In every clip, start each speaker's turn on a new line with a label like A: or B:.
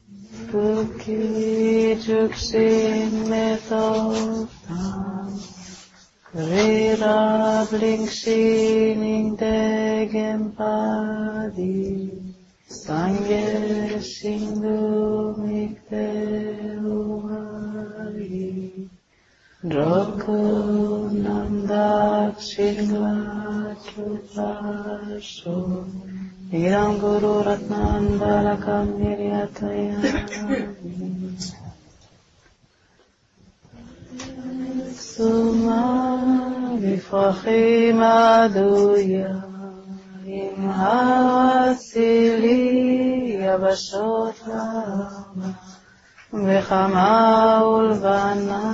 A: Kuki juksin metotam, Rira blinksin degen padi, Sange shindu mikte uvari, Droku nandak shingla chupasho, Iram Guru Ratman Balakam Niryatayami Suma Vifrachim Aduya Im Hasili Yabashot Lama Vechama Ulvana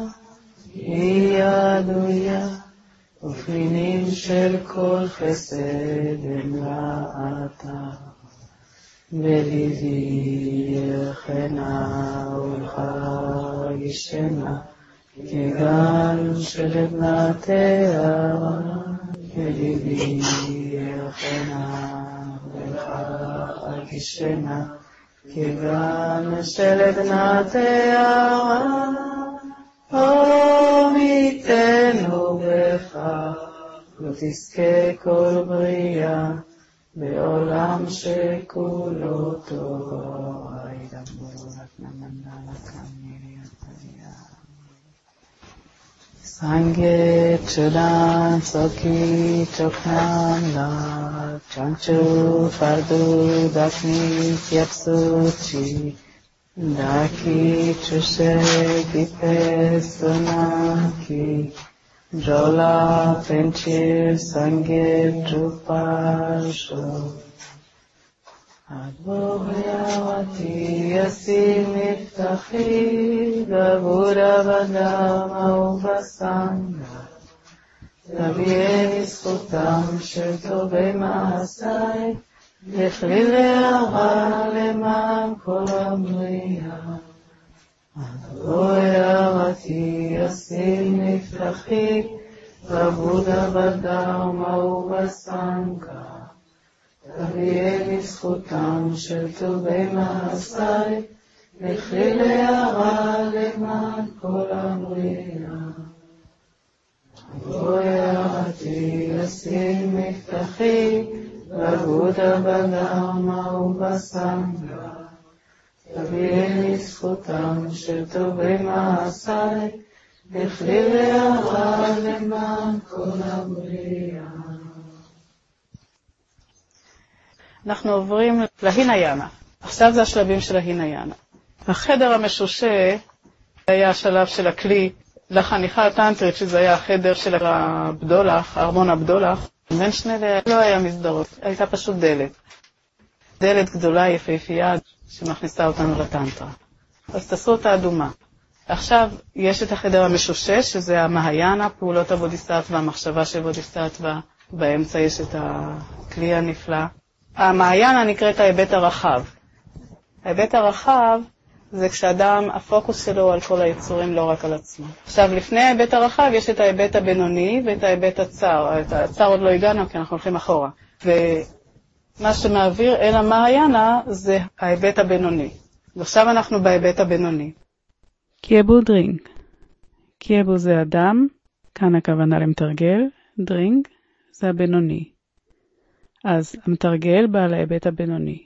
A: Yaduya ופנינים של כל חסד אמלאתה, בליבי יחנה ולחגישנה, כגן של בנת הערה, בליבי יחנה ולחגישנה, כגן של בנת הערה, עמיתנו בך, לא תזכה כל בריאה, בעולם שכולו טוב. Sange chudan soki choknam la, chanchu fardu dakni kyapsuchi, Daki chushe dipesonaki, Jola penchir sange drupasho. Advoyawati yasim niftachi, Gavura vadama uvasanga, Taviei zchutam shel tovei ma'asai, לכלי להרע למען כל הבריאה. אבוי הרתי ישים נפתחי, רבודה בדרמה ובסנקה. תביאי לזכותם של טובי מעשי, לכלי להרע למען כל הבריאה. אבוי הרתי ישים נפתחי, רבודה בדרמה ובסנגה, תביאי לזכותם של טובי מעשי, לכלי להרע למען כל הבריאה. אנחנו עוברים להינayana. עכשיו זה השלבים של ההינayana. החדר המשושה היה השלב של הכלי לחניכה הטנטרית, שזה היה החדר של הבדולח, ארמון הבדולח. בין שני לא היה מסדרות, הייתה פשוט דלת. דלת גדולה יפהפייה שמכניסה אותנו לטנטרה. אז תעשו אותה אדומה. עכשיו יש את החדר המשושש, שזה המהיאנה, פעולות הבודיסטווה, המחשבה של בודיסטווה. באמצע יש את הכלי הנפלא. המהיאנה נקראת ההיבט הרחב. ההיבט הרחב זה כשאדם, הפוקוס שלו על כל היצורים, לא רק על עצמו. עכשיו, לפני ההיבט הרחב יש את ההיבט הבינוני ואת ההיבט הצר. את הצר עוד לא הגענו, כי אנחנו הולכים אחורה. ומה שמעביר אל המהיאנה זה ההיבט הבינוני. ועכשיו אנחנו בהיבט הבינוני. קייבו דרינג. קייבו זה אדם, כאן הכוונה למתרגל, דרינג זה הבינוני. אז המתרגל בא להיבט הבינוני.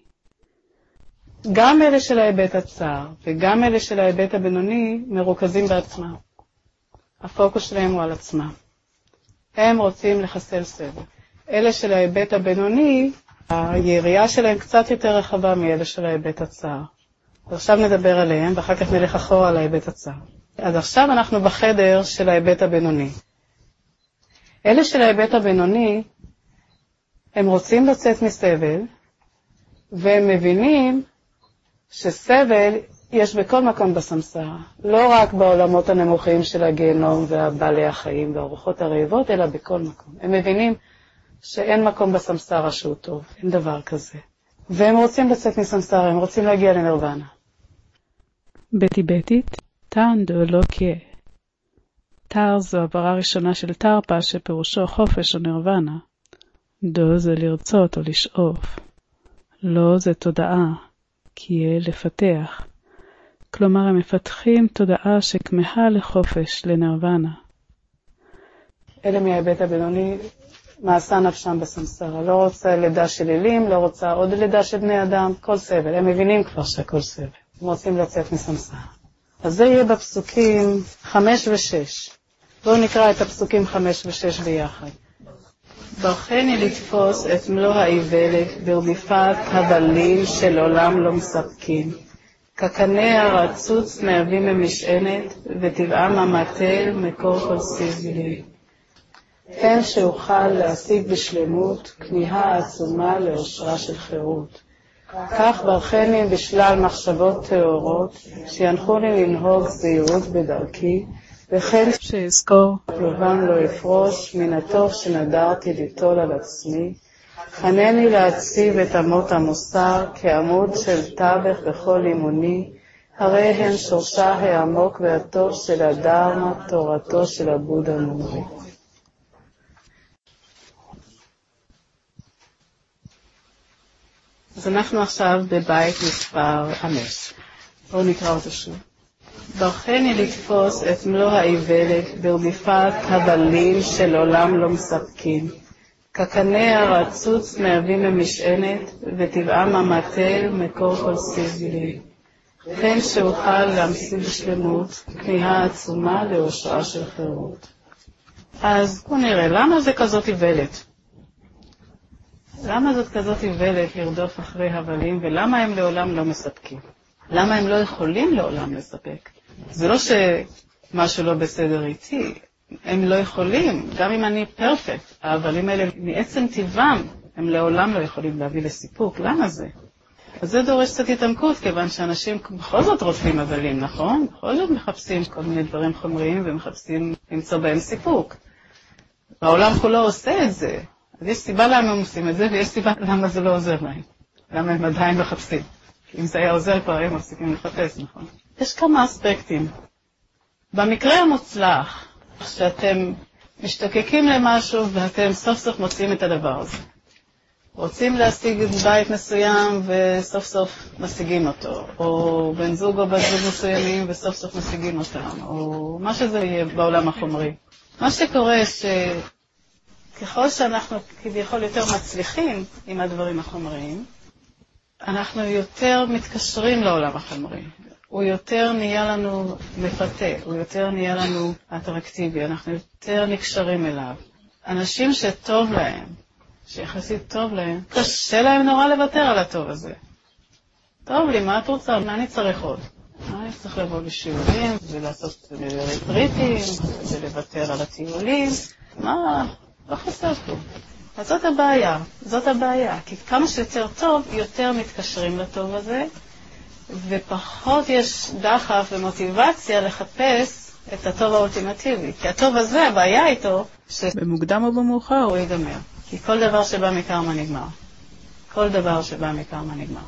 A: גם אלה של ההיבט הצר וגם אלה של ההיבט הבינוני מרוכזים בעצמם. הפוקוס שלהם הוא על עצמם. הם רוצים לחסל סבל. אלה של ההיבט הבינוני, היריעה שלהם קצת יותר רחבה מאלה של ההיבט הצר. עכשיו נדבר עליהם ואחר כך נלך אחורה על ההיבט הצר. אז עכשיו אנחנו בחדר של ההיבט הבינוני. אלה של ההיבט הבינוני, הם רוצים לצאת מסבל, והם מבינים שסבל יש בכל מקום בסמסרה, לא רק בעולמות הנמוכים של הגיהנום והבעלי החיים והרוחות הרעבות, אלא בכל מקום. הם מבינים שאין מקום בסמסרה שהוא טוב, אין דבר כזה. והם רוצים לצאת מסמסרה, הם רוצים להגיע לנירוונה. בטיבטית, טען דו לא קיה. תר זו הברה ראשונה של תרפה שפירושו חופש או נירוונה. דו זה לרצות או לשאוף. לא זה תודעה. כי יהיה לפתח. כלומר, הם מפתחים תודעה שכמהה לחופש, לנרוונה. אלה מההיבט הבינוני, מעשה נפשם בסמסרה. לא רוצה לידה של אלים, לא רוצה עוד לידה של בני אדם, כל סבל. הם מבינים כבר שהכל סבל. הם רוצים לצאת מסמסרה. אז זה יהיה בפסוקים 5 ו-6. בואו נקרא את הפסוקים 5 ו-6 ביחד. ברכני לתפוס את מלוא האיוולת ברדיפת הבלים של עולם לא מספקים. כקנה הרצוץ מהווים ממשענת, וטבעם המטל מקור כל סבלי. כן שאוכל להשיג בשלמות כמיהה עצומה לאושרה של חירות. כך ברכני בשלל מחשבות טהורות, שינחוני לנהוג זהירות בדרכי, וכן שאזכור לבן לא אפרוש מן הטוב שנדרתי ליטול על עצמי, חנני להציב את אמות המוסר כעמוד של טבח בכל לימוני, הרי הן שורשה העמוק והטוב של הדרמה, תורתו של הבודה מורי. אז אנחנו עכשיו בבית מספר 5. בואו נקרא אותו שוב. ברכני לתפוס את מלוא האיוולת ברדיפת הבלים של עולם לא מספקים. כקנה הרצוץ מהווים ממשענת, וטבעם המטל מקור כל סבלי. כן שאוכל להמשיג בשלמות כמיהה עצומה לאושרה של חירות. אז בואו נראה, למה זה כזאת איוולת? למה זאת כזאת איוולת לרדוף אחרי הבלים, ולמה הם לעולם לא מספקים? למה הם לא יכולים לעולם לספק? זה לא שמשהו לא בסדר איתי, הם לא יכולים, גם אם אני פרפקט, ההבלים האלה מעצם טבעם, הם לעולם לא יכולים להביא לסיפוק. למה זה? אז זה דורש קצת התעמקות, כיוון שאנשים בכל זאת רודפים הבלים, נכון? בכל זאת מחפשים כל מיני דברים חומריים, ומחפשים למצוא בהם סיפוק. העולם כולו עושה את זה. אז יש סיבה למה הם עושים את זה, ויש סיבה למה זה לא עוזר להם. למה הם עדיין מחפשים. אם זה היה עוזר כבר, הם מפסיקים לחפש, נכון? יש כמה אספקטים. במקרה המוצלח, שאתם משתוקקים למשהו, ואתם סוף סוף מוצאים את הדבר הזה. רוצים להשיג בית מסוים, וסוף סוף משיגים אותו. או בן זוג או בת זוג מסוימים, וסוף סוף משיגים אותם. או מה שזה יהיה בעולם החומרי. מה שקורה ככל שאנחנו כביכול יותר מצליחים עם הדברים החומריים, אנחנו יותר מתקשרים לעולם החומרי. הוא יותר נהיה לנו מפתה, הוא יותר נהיה לנו אטרקטיבי, אנחנו יותר נקשרים אליו. אנשים שטוב להם, שיחסית טוב להם, קשה להם נורא לוותר על הטוב הזה. טוב לי, מה את רוצה? מה אני צריך עוד? אני צריך לבוא לשיעורים ולעשות רטריטים ולוותר על הטיולים. מה? לא חסר פה. אז זאת הבעיה, כי כמה שיותר טוב, יותר מתקשרים לטוב הזה, ופחות יש דחף ומוטיבציה לחפש את הטוב האולטימטיבי. כי הטוב הזה, הבעיה איתו, שבמוקדם או במאוחר הוא ייגמר. כי כל דבר שבא מקרמה נגמר. כל דבר שבא מקרמה נגמר.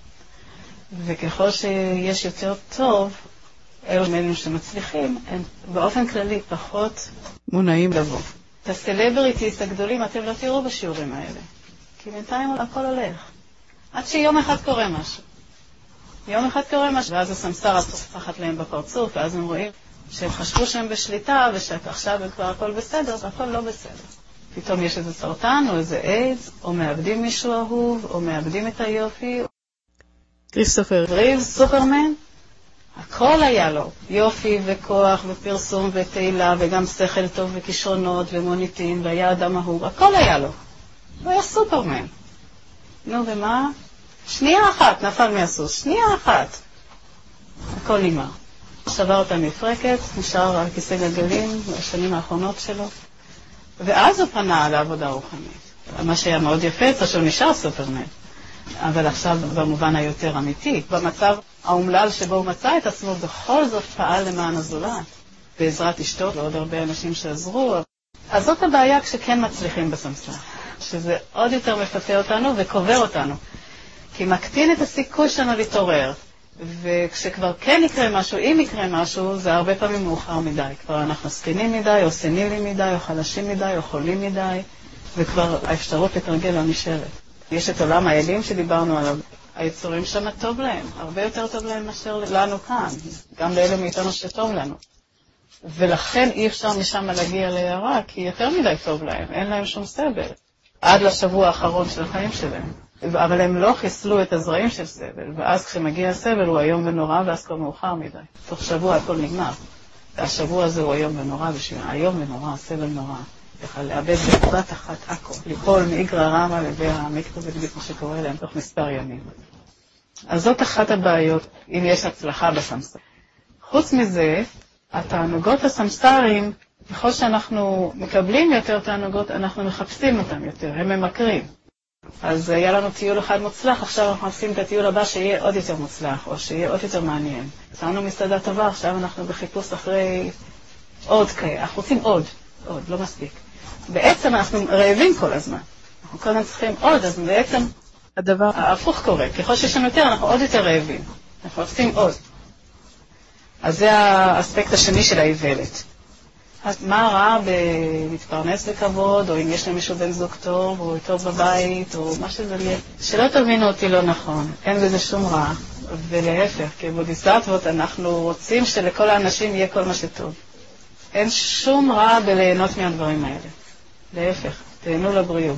A: וככל שיש יותר טוב, אלו מלים שמצליחים, הם באופן כללי פחות מונעים לבוא. את הסלבריטיסט הגדולים אתם לא תראו בשיעורים האלה. כי בינתיים הכל הולך. עד שיום אחד קורה משהו. ואז הסמסרה צוחקת להם בפרצוף, ואז הם רואים שהם חשבו שהם בשליטה, ושעכשיו כבר הכל בסדר, והכל לא בסדר. פתאום יש איזה סרטן, או איזה איידס, או מאבדים מישהו אהוב, או מאבדים את היופי. כריסטופר ריבס, סופרמן, הכל היה לו. יופי וכוח ופרסום ותהילה, וגם שכל טוב וכישרונות ומוניטין, והיה אדם אהוב, הכל היה לו. הוא היה סופרמן. נו, ומה? שנייה אחת, נפל מהסוס, שנייה אחת. הכל נגמר. שבר אותה מפרקת, נשאר על כיסא גלגלים בשנים האחרונות שלו, ואז הוא פנה לעבודה רוחנית. מה שהיה מאוד יפה, זה שהוא נשאר סופרמן. אבל עכשיו במובן היותר אמיתי, במצב האומלל שבו הוא מצא את עצמו, בכל זאת פעל למען הזולת, בעזרת אשתו ועוד הרבה אנשים שעזרו. אז זאת הבעיה כשכן מצליחים בסמסרה, שזה עוד יותר מפתה אותנו וקובר אותנו, כי מקטין את הסיכוי שלנו להתעורר, וכשכבר כן יקרה משהו, אם יקרה משהו, זה הרבה פעמים מאוחר מדי. כבר אנחנו ספינים מדי, או סנילים מדי, או חלשים מדי, או חולים מדי, וכבר האפשרות לתרגל לא נשארת. יש את עולם האלים שדיברנו עליו. היצורים שם טוב להם, הרבה יותר טוב להם מאשר לנו כאן, גם לאלה מאיתנו שטוב לנו. ולכן אי אפשר משם להגיע להערה, כי יותר מדי טוב להם, אין להם שום סבל. עד לשבוע האחרון של החיים שלהם. אבל הם לא חיסלו את הזרעים של סבל, ואז כשמגיע הסבל הוא היום ונורא, ואז כבר מאוחר מדי. תוך שבוע הכל נגמר. השבוע הזה הוא היום ונורא, בשביל היום ונורא, סבל נורא. יכול לאבד בבת אחת הכל, ליפול מאיגרא רמא לבאר העמיקתא בדיוק מה שקורה להם תוך מספר ימים. אז זאת אחת הבעיות, אם יש הצלחה בסמסר. חוץ מזה, התענוגות הסמסרים, ככל שאנחנו מקבלים יותר תענוגות, אנחנו מחפשים אותם יותר, הם ממכרים. אז היה לנו טיול אחד מוצלח, עכשיו אנחנו מחפשים את הטיול הבא שיהיה עוד יותר מוצלח, או שיהיה עוד יותר מעניין. שמנו מסעדה טובה, עכשיו אנחנו בחיפוש אחרי עוד כאלה, אנחנו רוצים עוד, לא מספיק. בעצם אנחנו רעבים כל הזמן, אנחנו כל הזמן צריכים עוד, אז בעצם הדבר ההפוך קורה, ככל שיש לנו יותר אנחנו עוד יותר רעבים, אנחנו רוצים עוד. אז זה האספקט השני של האיוולת. אז מה רע בלהתפרנס בכבוד, או אם יש למישהו בן זוג טוב, או טוב בבית, או מה שזה יהיה. שלא תבינו אותי לא נכון, אין בזה שום רע, ולהפך, כבודיסטבות אנחנו רוצים שלכל האנשים יהיה כל מה שטוב. אין שום רע בליהנות מהדברים האלה. להפך, תהנו לבריאות.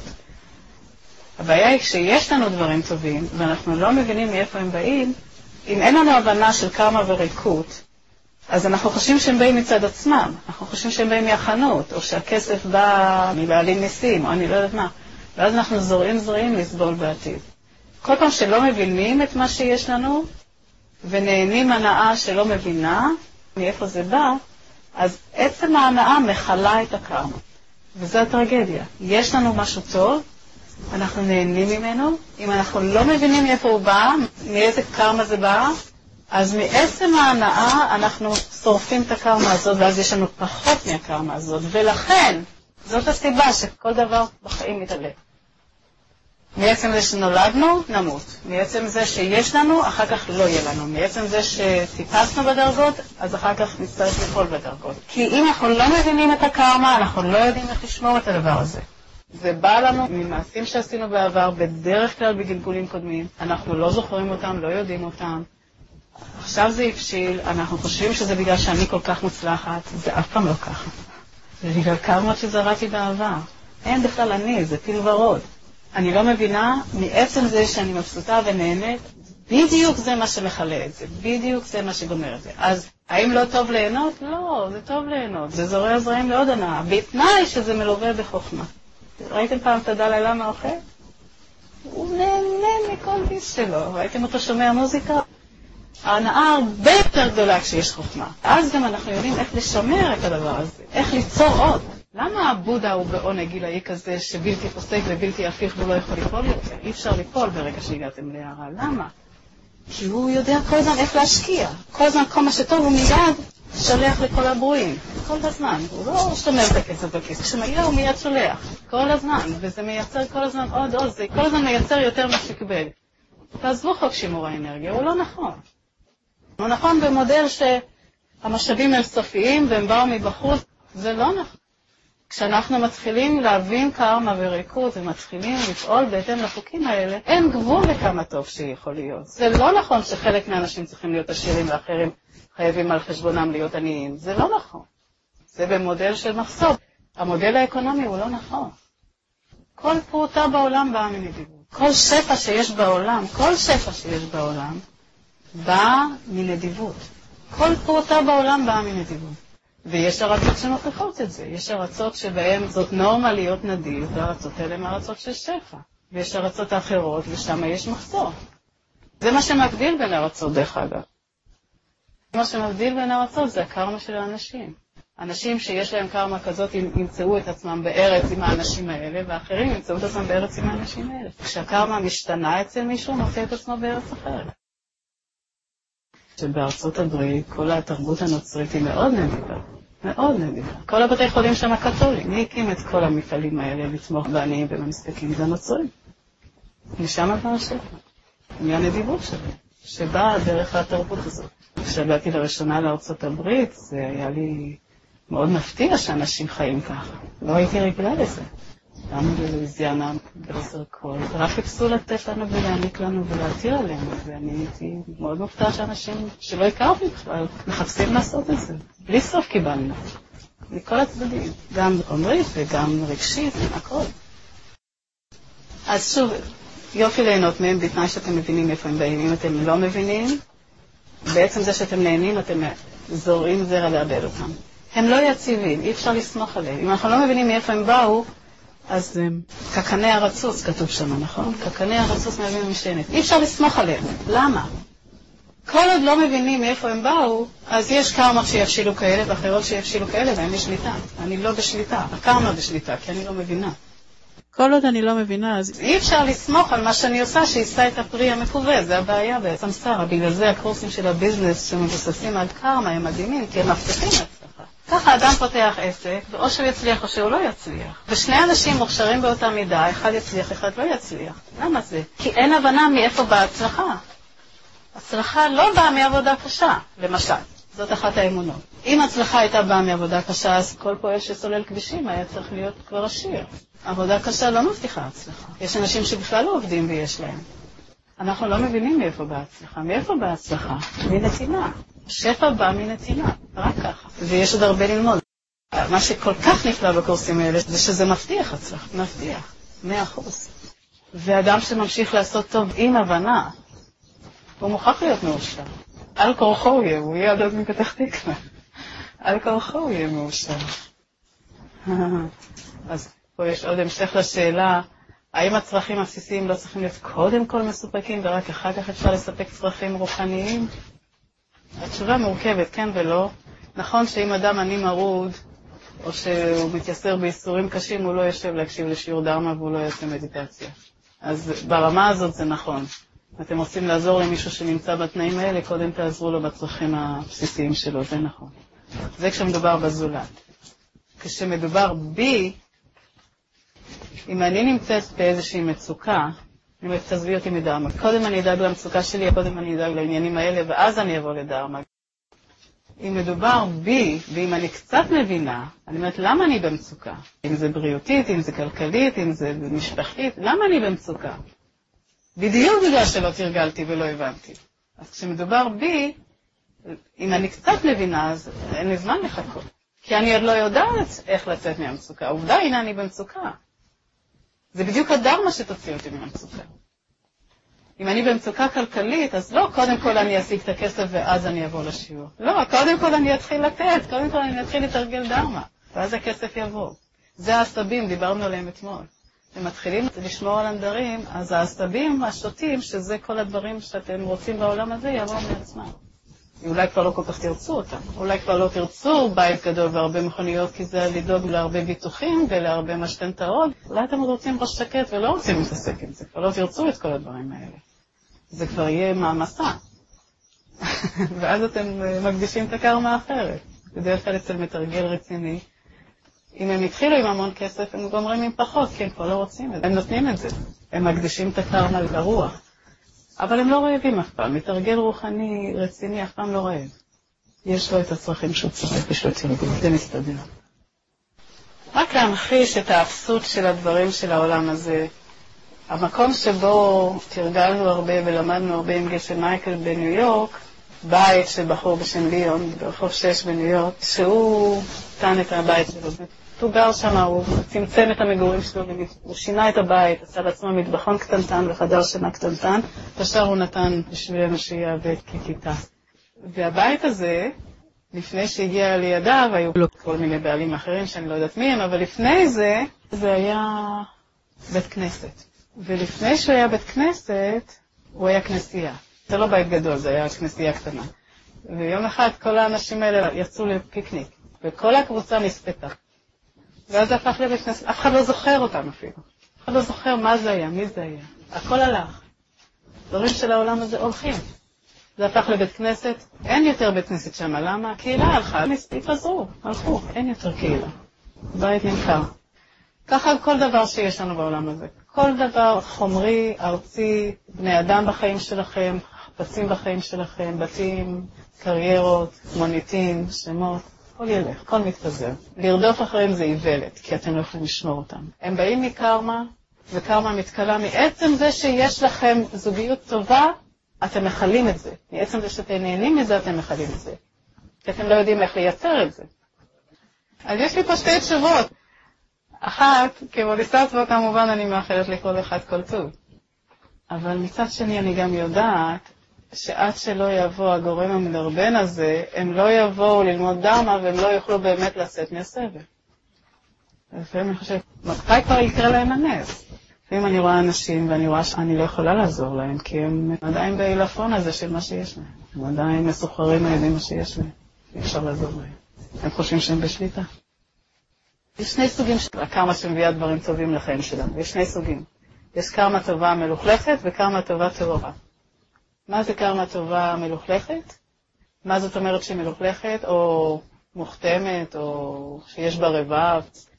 A: הבעיה היא שיש לנו דברים טובים, ואנחנו לא מבינים מאיפה הם באים, אם אין לנו הבנה של קרמה וריקות, אז אנחנו חושבים שהם באים מצד עצמם, אנחנו חושבים שהם באים מהחנות, או שהכסף בא מבעלים ניסים, או אני לא יודעת מה. ואז אנחנו זורעים לסבול בעתיד. כל פעם שלא מבינים את מה שיש לנו, ונהנים הנאה שלא מבינה מאיפה זה בא, אז עצם ההנאה מחלה את הקרמה. וזו הטרגדיה. יש לנו משהו טוב, אנחנו נהנים ממנו. אם אנחנו לא מבינים מאיפה הוא בא, מאיזה קרמה זה בא, אז מעצם ההנאה אנחנו שורפים את הקרמה הזאת, ואז יש לנו פחות מהקרמה הזאת. ולכן, זאת הסיבה שכל דבר בחיים מתעלה. מעצם זה שנולדנו, נמות. מעצם זה שיש לנו, אחר כך לא יהיה לנו. מעצם זה שטיפסנו בדרגות, אז אחר כך נצטרך לפעול בדרגות. כי אם אנחנו לא מבינים את הקרמה, אנחנו לא יודעים איך לשמור את הדבר הזה. זה בא לנו ממעשים שעשינו בעבר, בדרך כלל בגלגולים קודמים. אנחנו לא זוכרים אותם, לא יודעים אותם. עכשיו זה הפשיל, אנחנו חושבים שזה בגלל שאני כל כך מוצלחת. זה אף פעם לא ככה. זה בגלל קרמות שזרעתי בעבר. אין בכלל אני, זה פיל ורוד. אני לא מבינה, מעצם זה שאני מבסוטה ונהנית, בדיוק זה מה שמחלה את זה, בדיוק זה מה שגומר את זה. אז האם לא טוב ליהנות? לא, זה טוב ליהנות, זה זורע זרעים לעוד הנאה, בתנאי שזה מלווה בחוכמה. ראיתם פעם את הדלי למה אוכל? הוא נהנה מכל ביס שלו, ראיתם אותו שומע מוזיקה? ההנאה הרבה יותר גדולה כשיש חוכמה. אז גם אנחנו יודעים איך לשמר את הדבר הזה, איך ליצור עוד. למה הבודה הוא בעונג גילאי כזה שבלתי פוסק ובלתי הפיך והוא לא יכול ליפול יותר? אי אפשר ליפול ברגע שהגעתם להערה. למה? כי הוא יודע כל הזמן איך להשקיע. כל הזמן כל מה שטוב הוא מיד שולח לכל הברואים. כל הזמן. הוא לא שומר את הכסף בכיס. כשמגיע הוא מיד שולח. כל הזמן. וזה מייצר כל הזמן עוד. זה כל הזמן מייצר יותר משקבל. תעזבו חוק שימור האנרגיה. הוא לא נכון. הוא נכון במודל שהמשאבים הם סופיים והם באו מבחוץ. זה לא נכון. כשאנחנו מתחילים להבין קרמה וריקות ומתחילים לפעול בהתאם לחוקים האלה, אין גבול לכמה טוב שיכול להיות. זה לא נכון שחלק מהאנשים צריכים להיות עשירים ואחרים חייבים על חשבונם להיות עניים. זה לא נכון. זה במודל של מחסור. המודל האקונומי הוא לא נכון. כל פרוטה בעולם באה מנדיבות. כל שפע שיש בעולם, בא מנדיבות. כל פרוטה בעולם באה מנדיבות. ויש ארצות שמוכיחות את זה. יש ארצות שבהן זאת נורמה להיות נדיב, והארצות האלה הן ארצות של שפע. ויש ארצות האחרות, ושם יש מחסור. זה מה שמבדיל בין ארצות, דרך אגב. מה שמבדיל בין ארצות זה הקרמה של האנשים. אנשים שיש להם קרמה כזאת ימצאו את עצמם בארץ עם האנשים האלה, ואחרים ימצאו את עצמם בארץ עם האנשים האלה. כשהקרמה משתנה אצל מישהו, מוצא את עצמו בארץ אחרת. שבארצות הברית כל התרבות הנוצרית היא מאוד נדיבה. מאוד נדיבה. כל הבתי חולים שם הקתולים. מי הקים את כל המפעלים האלה לתמוך בעניים ובנזקקים? זה הנוצרים. משם עבר השפע. מהנדיבות שלהם, שבאה דרך התרבות הזאת. כשבאתי לראשונה לארצות הברית, זה היה לי מאוד מפתיע שאנשים חיים ככה. לא הייתי רגילה לזה. גם בלואיזיאנה, בזרקול, רק חיפשו לתת לנו ולהעניק לנו ולהתיר עלינו, ואני הייתי מאוד מופתע שאנשים שלא הכרתי בכלל מחפשים לעשות את זה. בלי סוף קיבלנו, מכל הצדדים, גם אומרית וגם רגשית, הכל. אז שוב, יופי ליהנות מהם בתנאי שאתם מבינים איפה הם באים. אם אתם לא מבינים, בעצם זה שאתם נהנים, אתם זורעים זרע לאבד אותם. הם לא יציבים, אי אפשר לסמוך עליהם. אם אנחנו לא מבינים מאיפה הם באו, אז קקני הרצוץ כתוב שם, נכון? קקני הרצוץ מהווים משענת. אי אפשר לסמוך עליהם. למה? כל עוד לא מבינים מאיפה הם באו, אז יש קרמה שיפשילו כאלה ואחרות שיפשילו כאלה, ואין לי שליטה. אני לא בשליטה. הקרמה בשליטה, כי אני לא מבינה. כל עוד אני לא מבינה, אז אי אפשר לסמוך על מה שאני עושה, שישא את הפרי המקווה. זה הבעיה בסמסרה. בגלל זה הקורסים של הביזנס שמבוססים על קרמה הם מדהימים, כי הם מבטיחים להצלחה. ככה אדם פותח עסק, ואו שהוא יצליח או שהוא לא יצליח. ושני אנשים מוכשרים באותה מידה, אחד יצליח, אחד לא יצליח. למה זה? כי אין הבנה מאיפה באה הצלחה. הצלחה לא באה מעבודה קשה, למשל. זאת אחת האמונות. אם הצלחה הייתה באה מעבודה קשה, אז כל פועל שסולל כבישים היה צריך להיות כבר עשיר. עבודה קשה לא מבטיחה הצלחה. יש אנשים שבכלל לא עובדים ויש להם. אנחנו לא מבינים מאיפה באה הצלחה. מאיפה באה הצלחה? מנתינה. שפע בא מנתינה. רק ככה. ויש עוד הרבה ללמוד. מה שכל כך נפלא בקורסים האלה, זה שזה מבטיח הצלחה. מבטיח. 100%. ואדם שממשיך לעשות טוב עם הבנה, הוא מוכרח להיות מאושר. על כורחו הוא יהיה, הוא יהיה עד מפתח תקווה. על כורחו הוא יהיה מאושר. אז פה יש עוד המשך לשאלה, האם הצרכים הבסיסיים לא צריכים להיות קודם כל מסופקים, ורק אחר כך אפשר לספק צרכים רוחניים? התשובה מורכבת, כן ולא. נכון שאם אדם עני מרוד, או שהוא מתייסר בייסורים קשים, הוא לא יושב להקשיב לשיעור דרמה והוא לא יעשה מדיטציה. אז ברמה הזאת זה נכון. אתם רוצים לעזור למישהו שנמצא בתנאים האלה, קודם תעזרו לו בצרכים הבסיסיים שלו, זה נכון. זה כשמדובר בזולת. כשמדובר בי, אם אני נמצאת באיזושהי מצוקה, אני אומרת, תעזבי אותי מדרמה. קודם אני אדאג למצוקה שלי, קודם אני אדאג לעניינים האלה, ואז אני אבוא לדרמה. אם מדובר בי, ואם אני קצת מבינה, אני אומרת, למה אני במצוקה? אם זה בריאותית, אם זה כלכלית, אם זה משפחתית, למה אני במצוקה? בדיוק בגלל שלא תרגלתי ולא הבנתי. אז כשמדובר בי, אם אני קצת מבינה, אז אין לי זמן לחכות. כי אני עוד לא יודעת איך לצאת מהמצוקה. העובדה, הנה אני במצוקה. זה בדיוק הדרמה שתוציא אותי מהמצוקה. אם אני במצוקה כלכלית, אז לא, קודם כל אני אשיג את הכסף ואז אני אבוא לשיעור. לא, קודם כל אני אתחיל לתת, קודם כל אני אתחיל לתרגל דרמה, ואז הכסף יבוא. זה העשבים, דיברנו עליהם אתמול. הם מתחילים לשמור על הנדרים, אז העשבים השוטים, שזה כל הדברים שאתם רוצים בעולם הזה, יבואו מעצמם. אולי כבר לא כל כך תרצו אותם. אולי כבר לא תרצו בית גדול והרבה מכוניות, כי זה לדאוג להרבה ביטוחים ולהרבה משכנתאות. אולי אתם עוד רוצים ראש שקט ולא רוצים להתעסק עם זה. כבר לא תרצו את כל הדברים האלה. זה כבר יהיה מעמסה. ואז אתם מקדישים את הקרמה האחרת. בדרך כלל אצל מתרגל רציני. אם הם התחילו עם המון כסף, הם גומרים עם פחות, כי הם כבר לא רוצים את זה. הם נותנים את זה. הם מקדישים את הקרמה לרוח. אבל הם לא רעבים אף פעם. מתרגל רוחני רציני אף פעם לא רעב. יש לו את הצרכים שהוא צריך בשביל תרגול. זה מסתדר. רק להמחיש את האפסות של הדברים של העולם הזה. המקום שבו תרגלנו הרבה ולמדנו הרבה עם גשם מייקל בניו יורק, בית של בחור בשם ליאון, ברחוב 6 בניו יורק, שהוא נתן את הבית שלו. הוא גר שם, הוא צמצם את המגורים שלו, הוא שינה את הבית, עשה לעצמו מטבחון קטנטן וחדר שינה קטנטן, ושאר הוא נתן בשבילנו שיעבד ככיתה. והבית הזה, לפני שהגיע לידיו, היו לו כל מיני בעלים אחרים שאני לא יודעת מי הם, אבל לפני זה, זה היה בית כנסת. ולפני שהוא היה בית כנסת, הוא היה כנסייה. זה לא בית גדול, זה היה כנסייה קטנה. ויום אחד כל האנשים האלה יצאו לפיקניק, וכל הקבוצה נספתה. ואז זה הפך לבית כנסת, אף אחד לא זוכר אותם אפילו. אף אחד לא זוכר מה זה היה, מי זה היה. הכל הלך. דברים של העולם הזה הולכים. זה הפך לבית כנסת, אין יותר בית כנסת שם, למה? הקהילה הלכה, התפזרו, הלכו, אין יותר קהילה. בית נמכר. ככה כל דבר שיש לנו בעולם הזה. כל דבר חומרי, ארצי, בני אדם בחיים שלכם, חפצים בחיים שלכם, בתים, קריירות, מוניטין, שמות, הכל ילך, הכל מתפזר. לרדוף אחריהם זה איוולת, כי אתם לא יכולים לשמור אותם. הם באים מקרמה, וקרמה מתקלה מעצם זה שיש לכם זוגיות טובה, אתם מחלים את זה. מעצם זה שאתם נהנים מזה, אתם מחלים את זה. כי אתם לא יודעים איך לייצר את זה. אז יש לי פה שתי תשובות. אחת, כבודיסטווה כמובן אני מאחלת לכל אחד כל טוב. אבל מצד שני אני גם יודעת שעד שלא יבוא הגורם המדרבן הזה, הם לא יבואו ללמוד דרמה והם לא יוכלו באמת לצאת מהסבל. לפעמים אני חושבת, מתי כבר יקרה להם הנס? לפעמים אני רואה אנשים ואני רואה שאני לא יכולה לעזור להם, כי הם עדיין בעילפון הזה של מה שיש להם. הם עדיין מסוחרים היודעים מה שיש להם. אי אפשר לעזור להם. הם חושבים שהם בשליטה. יש שני סוגים של הקרמה שמביאה דברים טובים לחיים שלנו. יש שני סוגים. יש קרמה טובה מלוכלכת וקרמה טובה טהורה. מה זה קרמה טובה מלוכלכת? מה זאת אומרת שהיא מלוכלכת או מוכתמת או שיש בה רבב?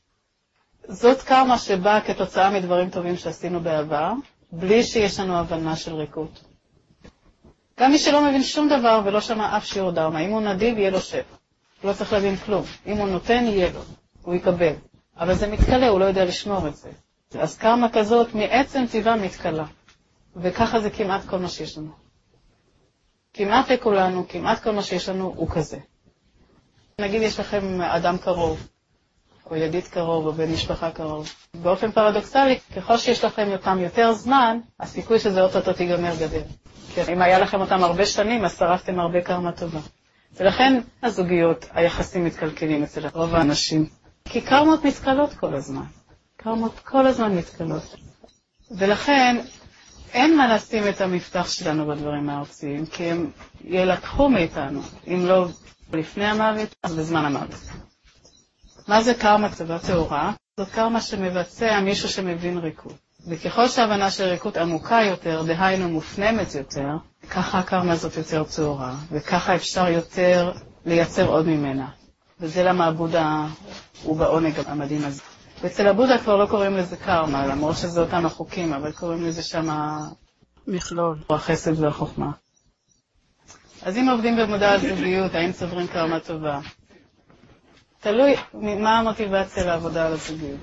A: זאת קרמה שבאה כתוצאה מדברים טובים שעשינו בעבר, בלי שיש לנו הבנה של ריקות. גם מי שלא מבין שום דבר ולא שמע אף שיעור דרמה, אם הוא נדיב יהיה לו שפע. הוא לא צריך להבין כלום. אם הוא נותן יהיה לו, הוא יקבל. אבל זה מתקלה, הוא לא יודע לשמור את זה. אז קרמה כזאת מעצם טבעה מתקלה. וככה זה כמעט כל מה שיש לנו. כמעט לכולנו, כמעט כל מה שיש לנו הוא כזה. נגיד יש לכם אדם קרוב, או ידיד קרוב, או בן משפחה קרוב. באופן פרדוקסלי, ככל שיש לכם אותם יותר זמן, הסיכוי שזה אוטוטו תיגמר גדל. כי אם היה לכם אותם הרבה שנים, אז שרפתם הרבה קרמה טובה. ולכן הזוגיות, היחסים מתקלקלים אצל רוב האנשים. כי קרמות מתקלות כל הזמן. קרמות כל הזמן מתקלות. ולכן אין מה לשים את המפתח שלנו בדברים הארציים, כי הם ילקחו מאיתנו, אם לא לפני המוות, אז בזמן המוות. מה זה קרמה טובה טהורה? זאת קרמה שמבצע מישהו שמבין ריקות. וככל שההבנה של ריקות עמוקה יותר, דהיינו מופנמת יותר, ככה הקרמה הזאת יותר טהורה, וככה אפשר יותר לייצר עוד ממנה. וזה למה הבודה הוא בעונג המדהים הזה. ואצל הבודה כבר לא קוראים לזה קרמה, למרות שזה אותם החוקים, אבל קוראים לזה שם מכלול, או החסד והחוכמה. אז אם עובדים במודע על זוגיות, האם צוברים קרמה טובה? תלוי מה המוטיבציה לעבודה על הזוגיות.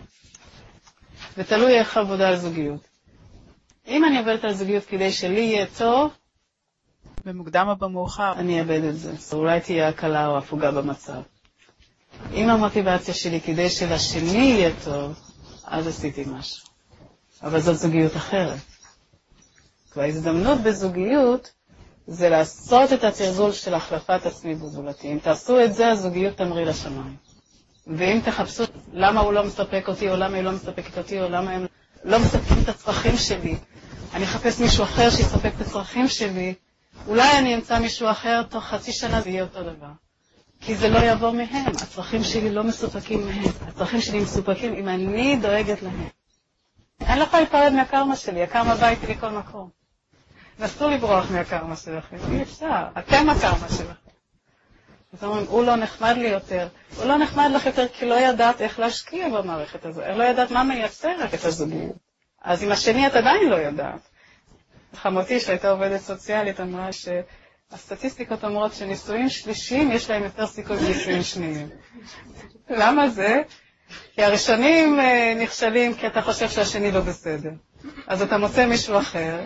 A: ותלוי איך עבודה על זוגיות. אם אני עובדת על זוגיות כדי שלי יהיה טוב, במוקדם או במאוחר, אני אאבד את זה. אולי תהיה הקלה או הפוגה במצב. אם המוטיבציה שלי כדי שלשני יהיה טוב, אז עשיתי משהו. אבל זאת זוגיות אחרת. וההזדמנות בזוגיות זה לעשות את התרגול של החלפת עצמי בזולתי. אם תעשו את זה, הזוגיות תמריא לשמיים. ואם תחפשו למה הוא לא מספק אותי, או למה היא לא מספקת אותי, או למה הם לא מספקים את הצרכים שלי, אני אחפש מישהו אחר שיספק את הצרכים שלי, אולי אני אמצא מישהו אחר, תוך חצי שנה זה יהיה אותו דבר. כי זה לא יבוא מהם, הצרכים שלי לא מסופקים מהם. הצרכים שלי מסופקים אם אני דואגת להם. אני לא יכולה להיפרד מהקרמה שלי, הקרמה באה איתי לכל מקום. נסו לברוח מהקרמה שלכם, אי אפשר, אתם הקרמה שלכם. אז אומרים, הוא לא נחמד לי יותר, הוא לא נחמד לך יותר כי לא ידעת איך להשקיע במערכת הזו, לא ידעת מה מייצרת את הזוגיות. אז עם השני את עדיין לא יודעת. חמותי שהייתה עובדת סוציאלית אמרה שהסטטיסטיקות אומרות שנישואים שלישיים יש להם יותר סיכוי בנישואים שניים. למה זה? כי הראשונים נכשלים כי אתה חושב שהשני לא בסדר. אז אתה מוצא מישהו אחר,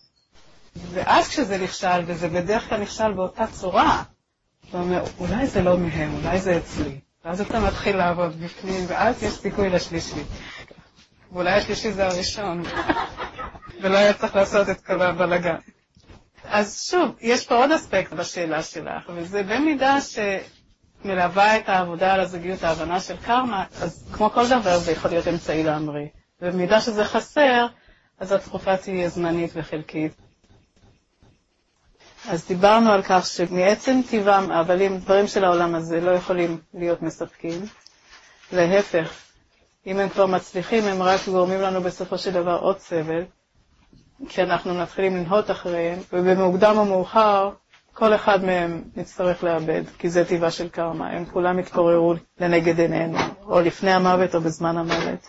A: ואז כשזה נכשל, וזה בדרך כלל נכשל באותה צורה, אתה אומר, אולי זה לא מהם, אולי זה אצלי. ואז אתה מתחיל לעבוד בפנים, ואז יש סיכוי לשלישי. ואולי השלישי זה הראשון, ולא היה צריך לעשות את כל הבלגן. אז שוב, יש פה עוד אספקט בשאלה שלך, וזה במידה שמלווה את העבודה על הזוגיות, ההבנה של קרמה, אז כמו כל דבר זה יכול להיות אמצעי להמריא. ובמידה שזה חסר, אז התקופה תהיה זמנית וחלקית. אז דיברנו על כך שמעצם טבעם, אבל אם דברים של העולם הזה לא יכולים להיות מספקים, להפך, אם הם כבר מצליחים, הם רק גורמים לנו בסופו של דבר עוד סבל, כי אנחנו מתחילים לנהות אחריהם, ובמוקדם או מאוחר, כל אחד מהם נצטרך לאבד, כי זה טבעה של קרמה. הם כולם התפוררו לנגד עינינו, או לפני המוות או בזמן המוות.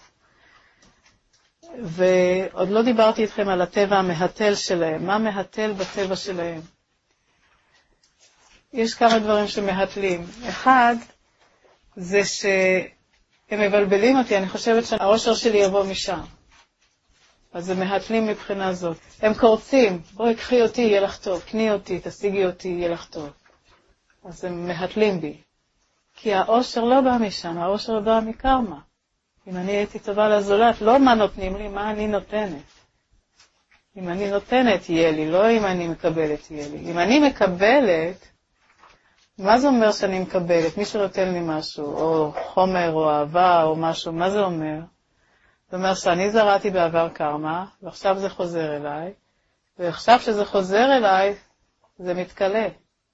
A: ועוד לא דיברתי איתכם על הטבע המהתל שלהם. מה מהתל בטבע שלהם? יש כמה דברים שמהתלים. אחד, זה שהם מבלבלים אותי, אני חושבת שהאושר שלי יבוא משם. אז הם מהתלים מבחינה זאת. הם קורצים, בואי קחי אותי, יהיה לך טוב, קני אותי, תשיגי אותי, יהיה לך טוב. אז הם מהתלים בי. כי האושר לא בא משם, האושר בא מקרמה. אם אני הייתי טובה לזולת, לא מה נותנים לי, מה אני נותנת. אם אני נותנת, יהיה לי, לא אם אני מקבלת, יהיה לי. אם אני מקבלת, מה זה אומר שאני מקבלת? מישהו נותן לי משהו, או חומר, או אהבה, או משהו, מה זה אומר? זאת אומרת שאני זרעתי בעבר קרמה, ועכשיו זה חוזר אליי, ועכשיו שזה חוזר אליי, זה מתקלה.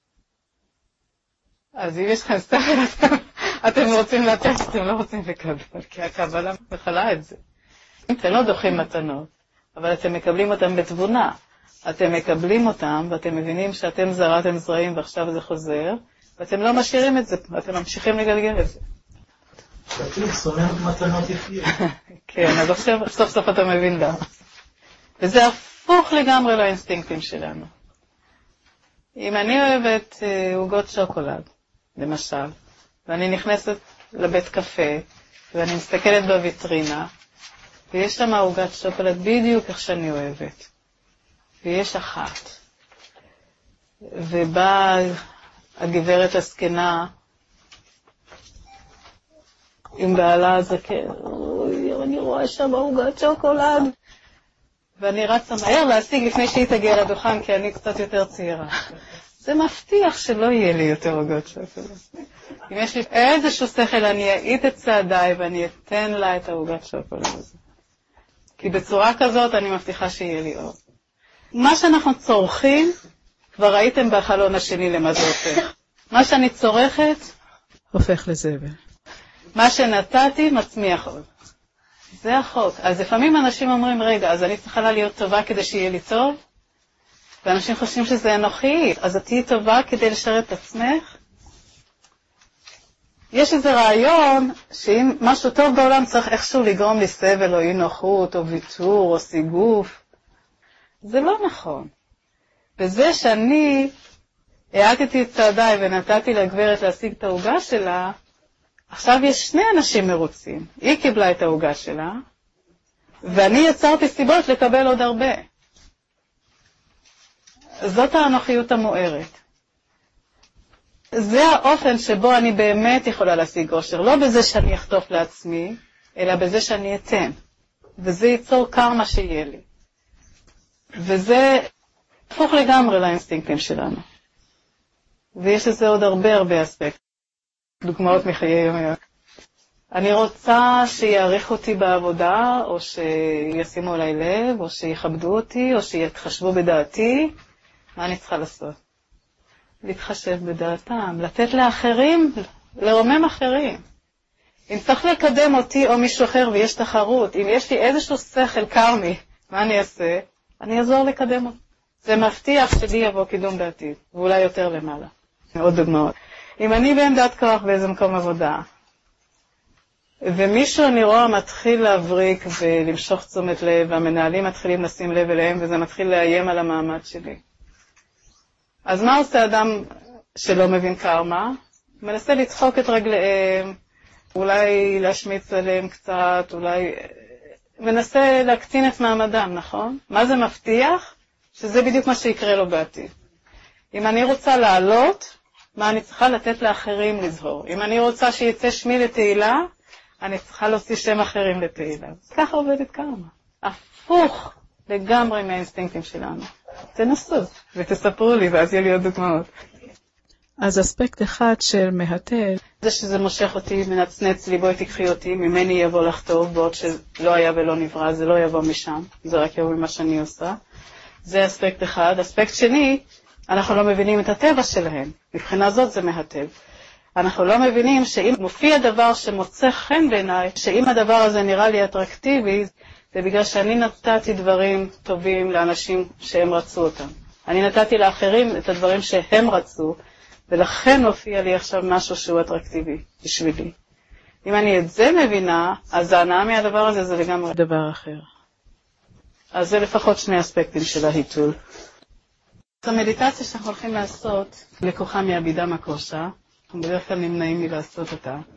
A: אז אם יש לכם סטייל, אתם רוצים לתת, אתם לא רוצים לקבל, כי הקבלה מחלה את זה. אתם לא דוחים מתנות, אבל אתם מקבלים אותם בתבונה. אתם מקבלים אותם, ואתם מבינים שאתם זרעתם זרעים, ועכשיו זה חוזר, ואתם לא משאירים את זה, ואתם ממשיכים לגלגל את זה.
B: שאתה שונא מתנות יפיות.
A: כן, אז עכשיו סוף סוף אתה מבין למה. וזה הפוך לגמרי לאינסטינקטים שלנו. אם אני אוהבת עוגות שוקולד, למשל, ואני נכנסת לבית קפה, ואני מסתכלת בוויטרינה, ויש שם עוגת שוקולד בדיוק איך שאני אוהבת. ויש אחת. ובאה הגברת הזקנה, עם בעלה הזקן, אני רואה שם עוגת שוקולד, ואני רצה מהר להשיג לפני שהיא תגיע לדוכן, כי אני קצת יותר צעירה. זה מבטיח שלא יהיה לי יותר עוגות שוקולד. אם יש לי איזשהו שכל, אני אעיט את צעדיי ואני אתן לה את העוגת שוקולד הזה. כי בצורה כזאת אני מבטיחה שיהיה לי עוד. מה שאנחנו צורכים, כבר ראיתם בחלון השני למה זה הופך. מה שאני צורכת, הופך לזבל. מה שנתתי, מצמיח עוד. זה החוק. אז לפעמים אנשים אומרים, רגע, אז אני צריכה להיות טובה כדי שיהיה לי טוב? ואנשים חושבים שזה אנוכי, אז את תהיי טובה כדי לשרת את עצמך? יש איזה רעיון שאם משהו טוב בעולם צריך איכשהו לגרום לי סבל או אי נוחות או ויתור או סיגוף. זה לא נכון. וזה שאני העטתי את צעדיי ונתתי לגברת להשיג את העוגה שלה, עכשיו יש שני אנשים מרוצים. היא קיבלה את העוגה שלה, ואני יצרתי סיבות לקבל עוד הרבה. זאת האנוכיות המוארת. זה האופן שבו אני באמת יכולה להשיג אושר, לא בזה שאני אחטוף לעצמי, אלא בזה שאני אתן. וזה ייצור קרמה שיהיה לי. וזה הפוך לגמרי לאינסטינקטים שלנו. ויש לזה עוד הרבה אספקט. דוגמאות מחיי יום. אני רוצה שיעריכו אותי בעבודה, או שישימו עליי לב, או שיכבדו אותי, או שיתחשבו בדעתי. מה אני צריכה לעשות? להתחשב בדעתם, לתת לאחרים, לרומם אחרים. אם צריך לקדם אותי או מישהו אחר ויש תחרות, אם יש לי איזשהו שכל קרמי, מה אני אעשה? אני אעזור לקדם אותו. זה מבטיח שלי יבוא קידום בעתיד, ואולי יותר למעלה. עוד דוגמאות. אם אני בעמדת כוח באיזה מקום עבודה, ומישהו אני רואה מתחיל להבריק ולמשוך תשומת לב, והמנהלים מתחילים לשים לב אליהם, וזה מתחיל לאיים על המעמד שלי. אז מה עושה אדם שלא מבין קרמה? מנסה לדחוק את רגליהם, אולי להשמיץ עליהם קצת, אולי מנסה להקטין את מעמדם, נכון? מה זה מבטיח? שזה בדיוק מה שיקרה לו בעתיד. אם אני רוצה לעלות, מה אני צריכה לתת לאחרים לזהור? אם אני רוצה שיצא שמי לתהילה, אני צריכה להוציא שם אחרים לתהילה. ככה עובדת קרמה. הפוך לגמרי מהאינסטינקטים שלנו. תנסו ותספרו לי ואז יהיה לי עוד דוגמאות. אז אספקט אחד של מהתל, זה שזה מושך אותי, מנצנץ לי, בואי תקחי אותי, ממני יבוא לך טוב, בעוד שלא היה ולא נברא, זה לא יבוא משם, זה רק יבוא ממה שאני עושה. זה אספקט אחד. אספקט שני, אנחנו לא מבינים את הטבע שלהם. מבחינה זאת זה מהתל. אנחנו לא מבינים שאם מופיע דבר שמוצא חן בעיניי, שאם הדבר הזה נראה לי אטרקטיבי, זה בגלל שאני נתתי דברים טובים לאנשים שהם רצו אותם. אני נתתי לאחרים את הדברים שהם רצו, ולכן הופיע לי עכשיו משהו שהוא אטרקטיבי בשבילי. אם אני את זה מבינה, אז ההנאה מהדבר הזה זה לגמרי דבר אחר. אז זה לפחות שני אספקטים של ההיטול. המדיטציה שאנחנו הולכים לעשות לקוחה מהבידה מקושה, אנחנו בדרך כלל נמנעים מלעשות אותה.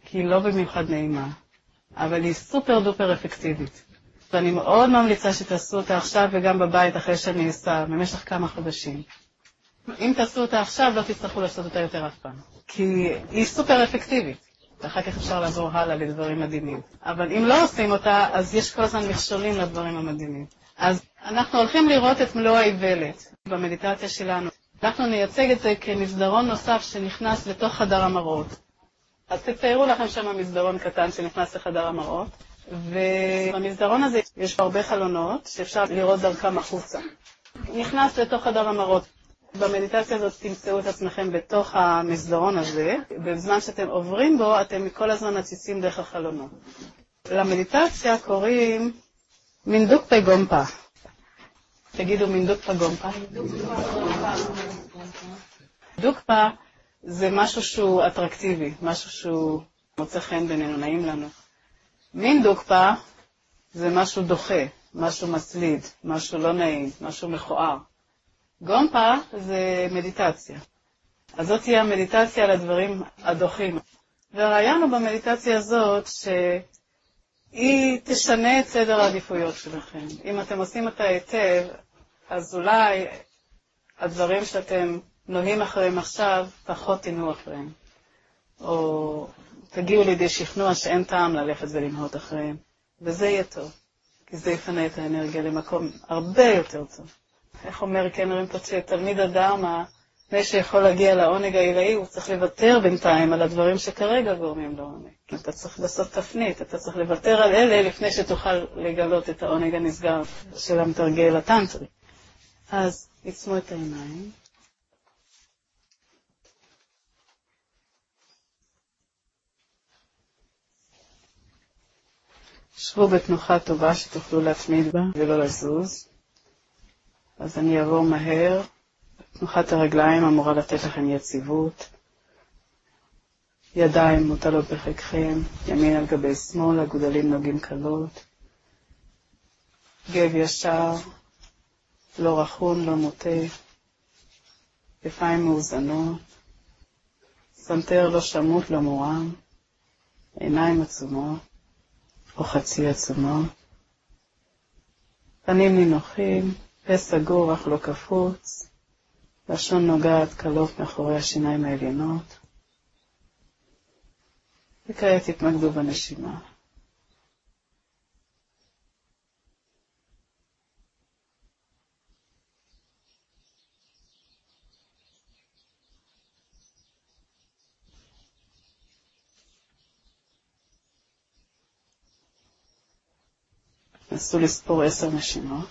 A: כי היא לא במיוחד נעימה, אבל היא סופר דופר אפקטיבית. ואני מאוד ממליצה שתעשו אותה עכשיו וגם בבית אחרי שאני אעשה, במשך כמה חודשים. אם תעשו אותה עכשיו, לא תצטרכו לעשות אותה יותר אף פעם. כי היא סופר אפקטיבית. ואחר כך אפשר לעבור הלאה לדברים מדהימים. אבל אם לא עושים אותה, אז יש כל הזמן מכשולים לדברים המדהימים. אז אנחנו הולכים לראות את מלוא האיוולת במדיטציה שלנו. אנחנו נייצג את זה כמסדרון נוסף שנכנס לתוך חדר המראות. אז תציירו לכם שם מסדרון קטן שנכנס לחדר המראות, ובמסדרון הזה יש הרבה חלונות שאפשר לראות דרכם החוצה. נכנס לתוך חדר המראות. במדיטציה הזאת תמצאו את עצמכם בתוך המסדרון הזה, ובזמן שאתם עוברים בו אתם כל הזמן מציצים דרך החלונות. למדיטציה קוראים מינדוקפה גומפה. תגידו מינדוקפה גומפה. מינדוקפה זה משהו שהוא אטרקטיבי, משהו שהוא מוצא חן בינינו, נעים לנו. מינדוקפה זה משהו דוחה, משהו מסליד, משהו לא נעים, משהו מכוער. גומפה זה מדיטציה. אז זאת תהיה המדיטציה על הדברים הדוחים. והרעיון הוא במדיטציה הזאת שהיא תשנה את סדר העדיפויות שלכם. אם אתם עושים אותה היטב, אז אולי הדברים שאתם נוהים אחריהם עכשיו, פחות תנהו אחריהם. או תגיעו לידי שכנוע שאין טעם ללכת ולנהות אחריהם. וזה יהיה טוב, כי זה יפנה את האנרגיה למקום הרבה יותר טוב. איך אומר קנרים פוצ'ה, תלמיד הדרמה, מי שיכול להגיע לעונג העילאי, הוא צריך לוותר בינתיים על הדברים שכרגע גורמים לעונג. אתה צריך לעשות תפנית, אתה צריך לוותר על אלה לפני שתוכל לגלות את העונג הנסגר של המתרגל הטנטרי. אז עצמו את העיניים. שבו בתנוחה טובה שתוכלו להתמיד בה ולא לזוז. אז אני אעבור מהר. תנוחת הרגליים אמורה לתת לכם יציבות. ידיים מוטלות בחיקכם, ימין על גבי שמאל, הגודלים נוגעים קלות. גב ישר, לא רכון, לא מוטה. כתפיים מאוזנות. סנטר לא שמוט, לא מורם. עיניים עצומות, או חצי עצומות. פנים נינוחים. פה סגור אך לא קפוץ, לשון נוגעת קלות מאחורי השיניים העליונות. וכעת תתמקדו בנשימה. נסו לספור 10 נשימות.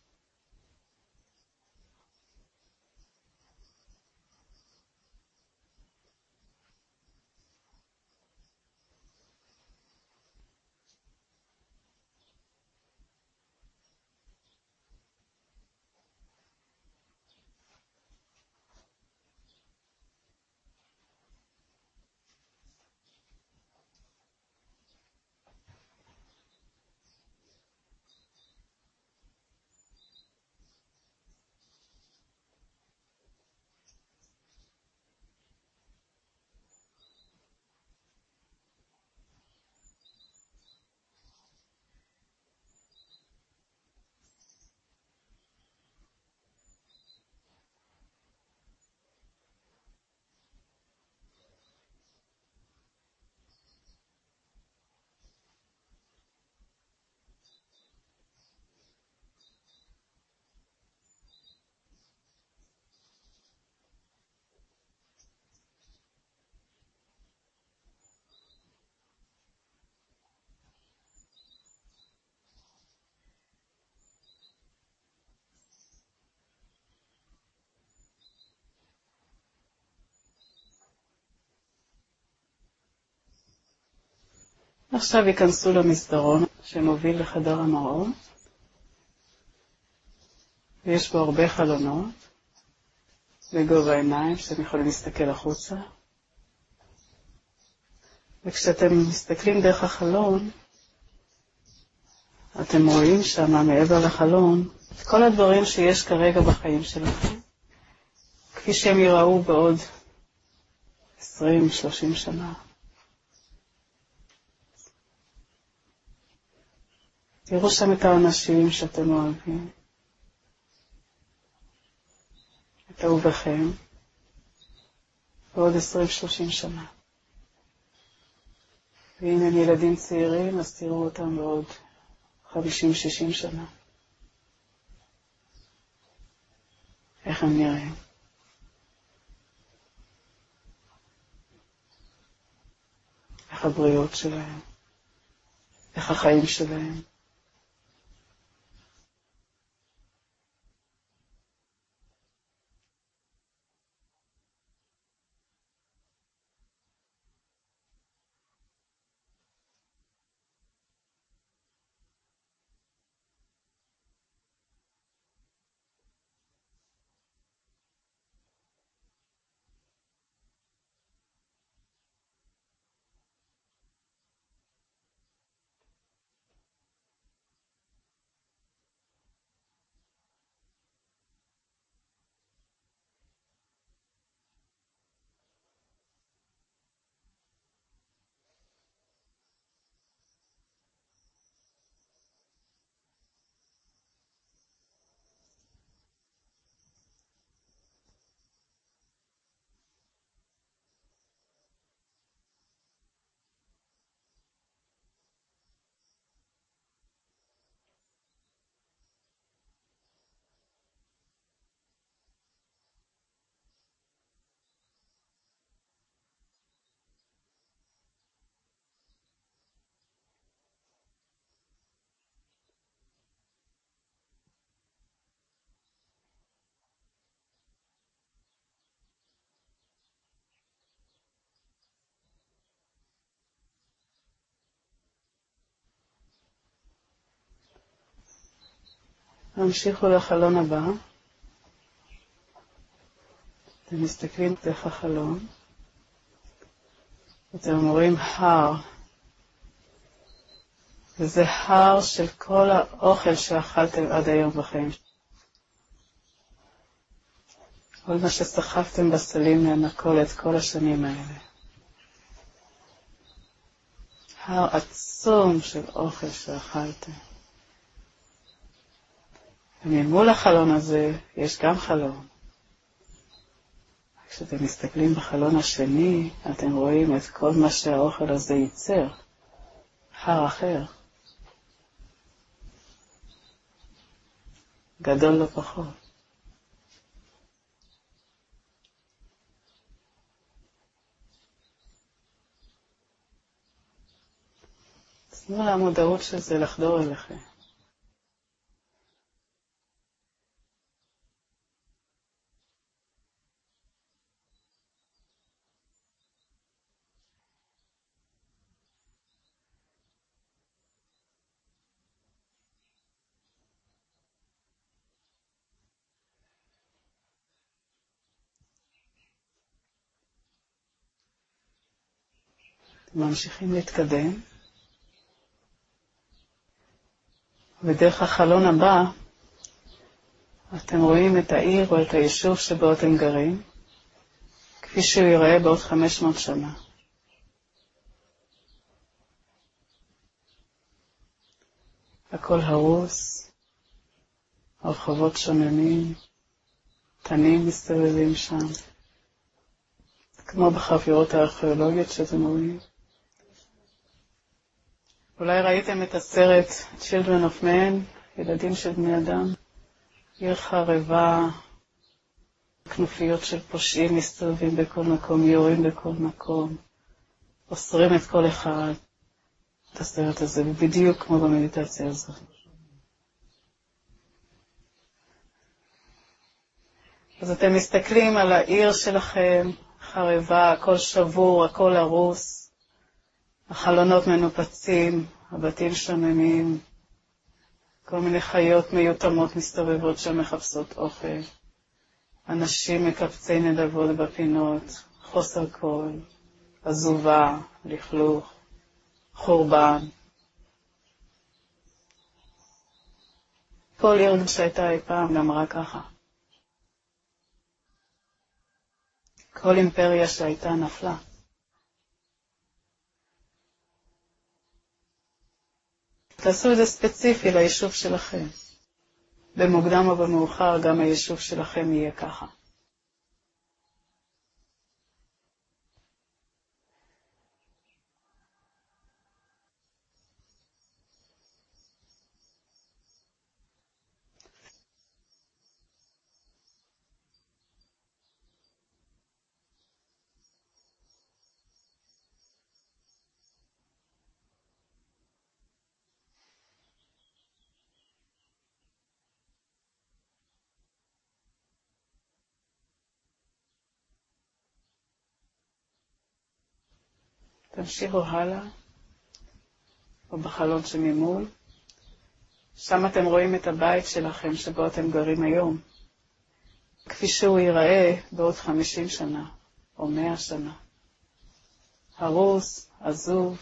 A: עכשיו ייכנסו למסדרון שמוביל לחדר המראות, ויש בו הרבה חלונות, בגובה העיניים שאתם יכולים להסתכל החוצה. וכשאתם מסתכלים דרך החלון, אתם רואים שם מעבר לחלון את כל הדברים שיש כרגע בחיים שלכם, כפי שהם ייראו בעוד 20-30 שנה. תראו שם את האנשים שאתם אוהבים, את אהוביכם, בעוד 20-30 שנה. ואם הם ילדים צעירים, אז תראו אותם בעוד 50-60 שנה. איך הם נראים? איך הבריאות שלהם? איך החיים שלהם? המשיכו לחלון הבא. אתם מסתכלים דרך החלון. אתם רואים הר. וזה הר של כל האוכל שאכלתם עד היום בחיים. כל מה שסחפתם בסלים מהמכולת כל השנים האלה. הר עצום של אוכל שאכלתם. וממול החלון הזה יש גם חלון. כשאתם מסתכלים בחלון השני, אתם רואים את כל מה שהאוכל הזה ייצר. הר אחר. גדול לא פחות. תנו למודעות של זה לחדור אליכם. ממשיכים להתקדם, ודרך החלון הבא אתם רואים את העיר או את היישוב שבו אתם גרים, כפי שהוא ייראה בעוד 500 שנה. הכל הרוס, הרחובות שוממים, תנים מסתובבים שם, כמו בחפירות הארכיאולוגיות שאתם רואים. אולי ראיתם את הסרט Children of Men, ילדים של בני אדם. עיר חרבה, כנופיות של פושעים מסתובבים בכל מקום, יורים בכל מקום, אוסרים את כל אחד. את הסרט הזה, בדיוק כמו במדיטציה הזאת. אז אתם מסתכלים על העיר שלכם, חרבה, הכל שבור, הכל הרוס, החלונות מנופצים, הבתים שוממים, כל מיני חיות מיותמות מסתובבות שם מחפשות אוכל, אנשים מקבצי נדבות בפינות, חוסר קול, עזובה, לכלוך, חורבן. כל עיר שהייתה אי פעם גם רק ככה. כל אימפריה שהייתה נפלה. תעשו את זה ספציפי ליישוב שלכם. במוקדם או במאוחר גם היישוב שלכם יהיה ככה. תמשיכו הלאה, או בחלון שממול. שם אתם רואים את הבית שלכם שבו אתם גרים היום. כפי שהוא ייראה בעוד 50 שנה, או 100 שנה. הרוס, עזוב,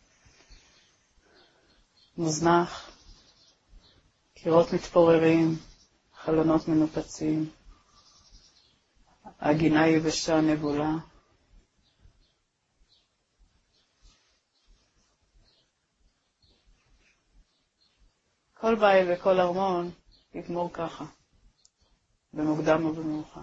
A: מוזנח, קירות מתפוררים, חלונות מנופצים, הגינה יבשה נבולה. כל בית וכל ארמון יגמור ככה, במוקדם או במאוחר.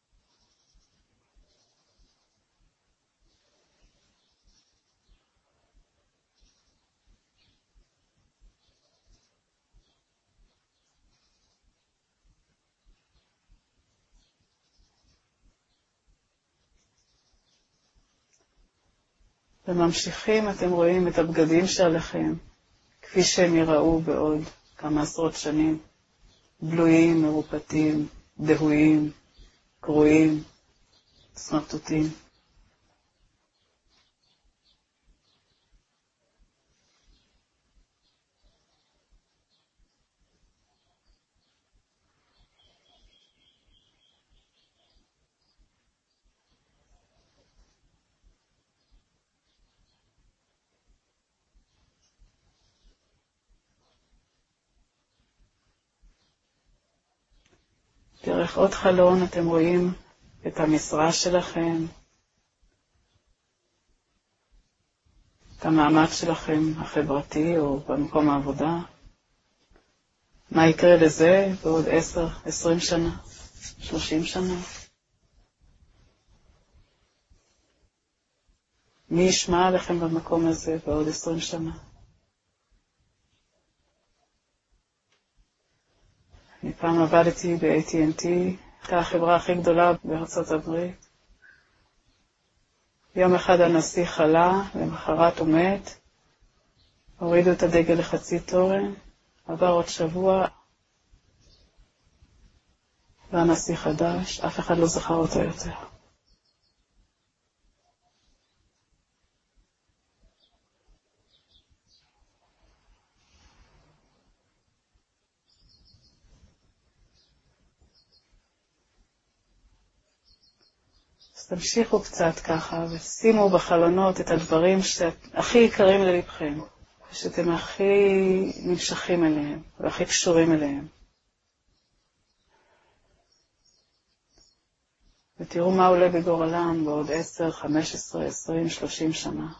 A: וממשיכים, אתם רואים את הבגדים שעליכם, כפי שהם יראו בעוד כמה עשרות שנים, בלויים, מרופטים, דהויים, קרועים, סמרטוטים. דרך עוד חלון אתם רואים את המשרה שלכם, את המעמד שלכם החברתי או במקום העבודה. מה יקרה לזה בעוד 10, 20 שנה, 30 שנה? מי ישמע עליכם במקום הזה בעוד 20 שנה? אני פעם עבדתי ב-AT&T, הייתה החברה הכי גדולה בארצות הברית. יום אחד הנשיא חלה, למחרת הוא מת, הורידו את הדגל לחצי תורן, עבר עוד שבוע, והנשיא חדש, אף אחד לא זכר אותו יותר. תמשיכו קצת ככה, ושימו בחלונות את הדברים שהכי יקרים ללבכם, ושאתם הכי נמשכים אליהם, והכי קשורים אליהם. ותראו מה עולה בגורלם בעוד 10, 15, 20, 30 שנה.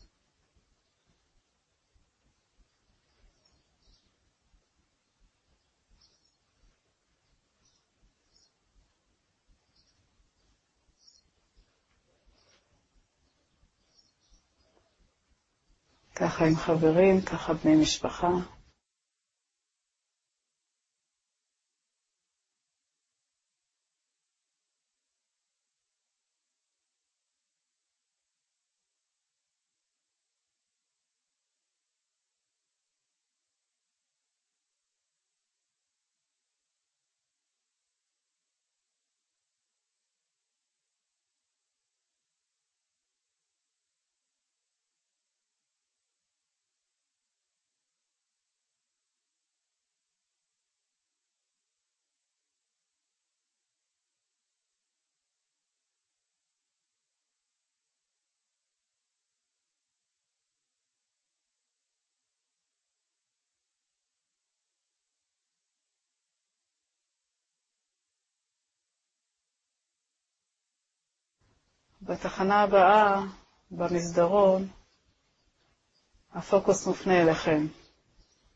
A: ככה עם חברים, ככה בני משפחה. בתחנה הבאה, במסדרון, הפוקוס מופנה אליכם.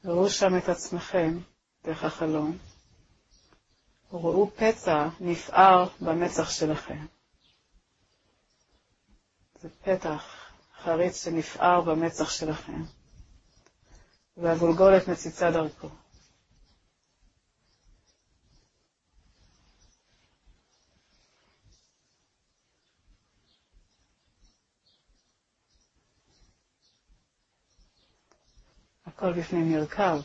A: ראו שם את עצמכם דרך החלון. וראו פצע נפער במצח שלכם. זה פתח חריץ שנפער במצח שלכם. והגולגולת מציצה דרכו. הכל בפנים נרכב.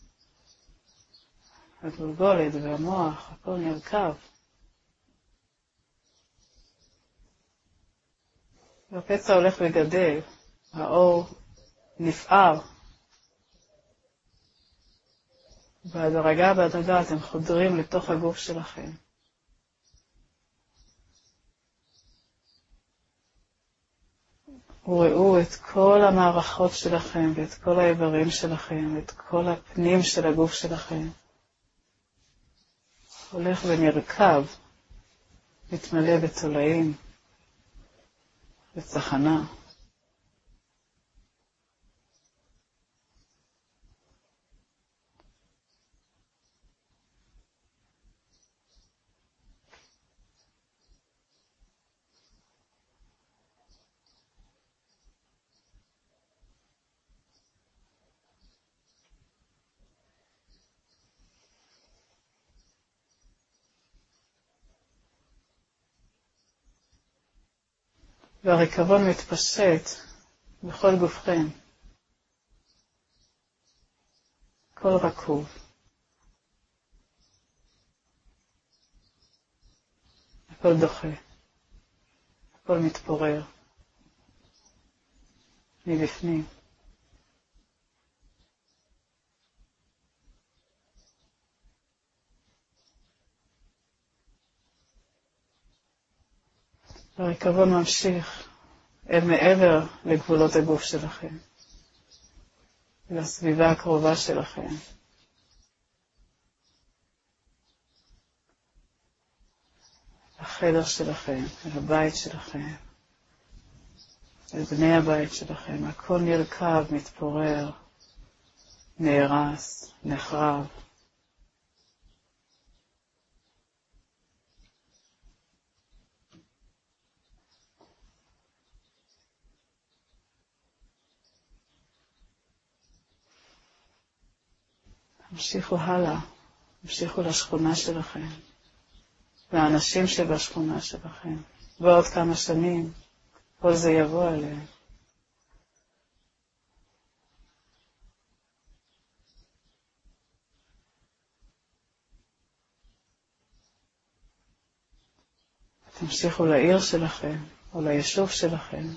A: הגולגולת והמוח, הכל נרכב. והפצע הולך וגדל, האור נפער. בהדרגה אתם חודרים לתוך הגוף שלכם. וראו את כל המערכות שלכם ואת כל האיברים שלכם, את כל הפנים של הגוף שלכם. הולך ונרכב, מתמלא בתולעים, בצחנה. והריקבון מתפשט בכל גופכם. הכל רקוב. הכל דוחה. הכל מתפורר. מבפנים. והריקבון ממשיך אל מעבר לגבולות הגוף שלכם, לסביבה הקרובה שלכם. לחדר שלכם, לבית שלכם, לבני הבית שלכם. הכל נרכב, מתפורר, נהרס, נחרב. המשיכו הלאה, המשיכו לשכונה שלכם, לאנשים שבשכונה שלכם. ועוד כמה שנים, כל זה יבוא עליהם. תמשיכו לעיר שלכם, או ליישוב שלכם.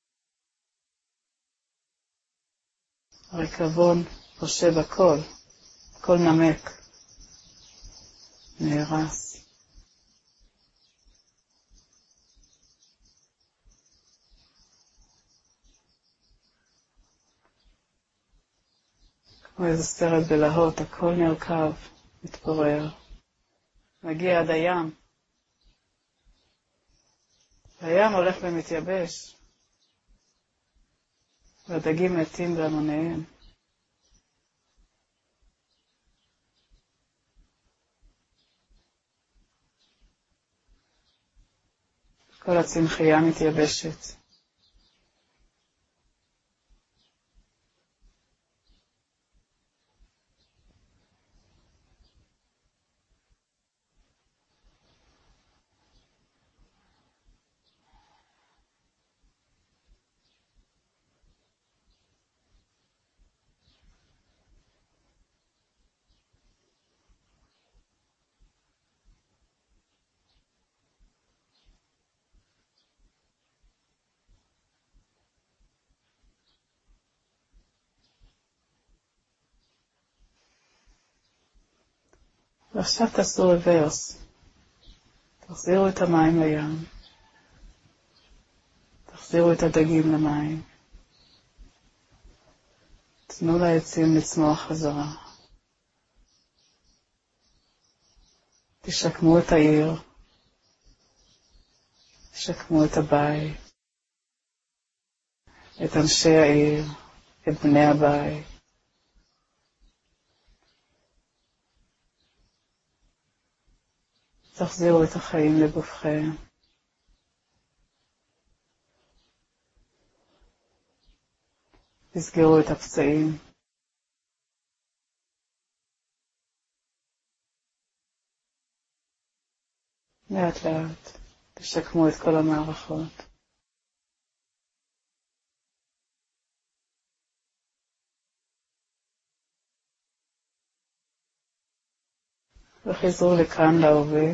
A: הריקבון פושה בכל. הכל נמק, נהרס. כמו איזה סרט בלהות, הכל נרכב, מתפורר. מגיע עד הים. הים הולך ומתייבש. והדגים מתים בהמוניהם. כל הצמחייה מתייבשת. ועכשיו תעשו רוורס. תחזירו את המים לים. תחזירו את הדגים למים. תנו לעצים לצמוח חזרה. תשקמו את העיר. תשקמו את הבית. את אנשי העיר. את בני הבית. תחזירו את החיים לגופכם. תסגרו את הפצעים. לאט לאט תשקמו את כל המערכות. וחזרו לכאן להווה.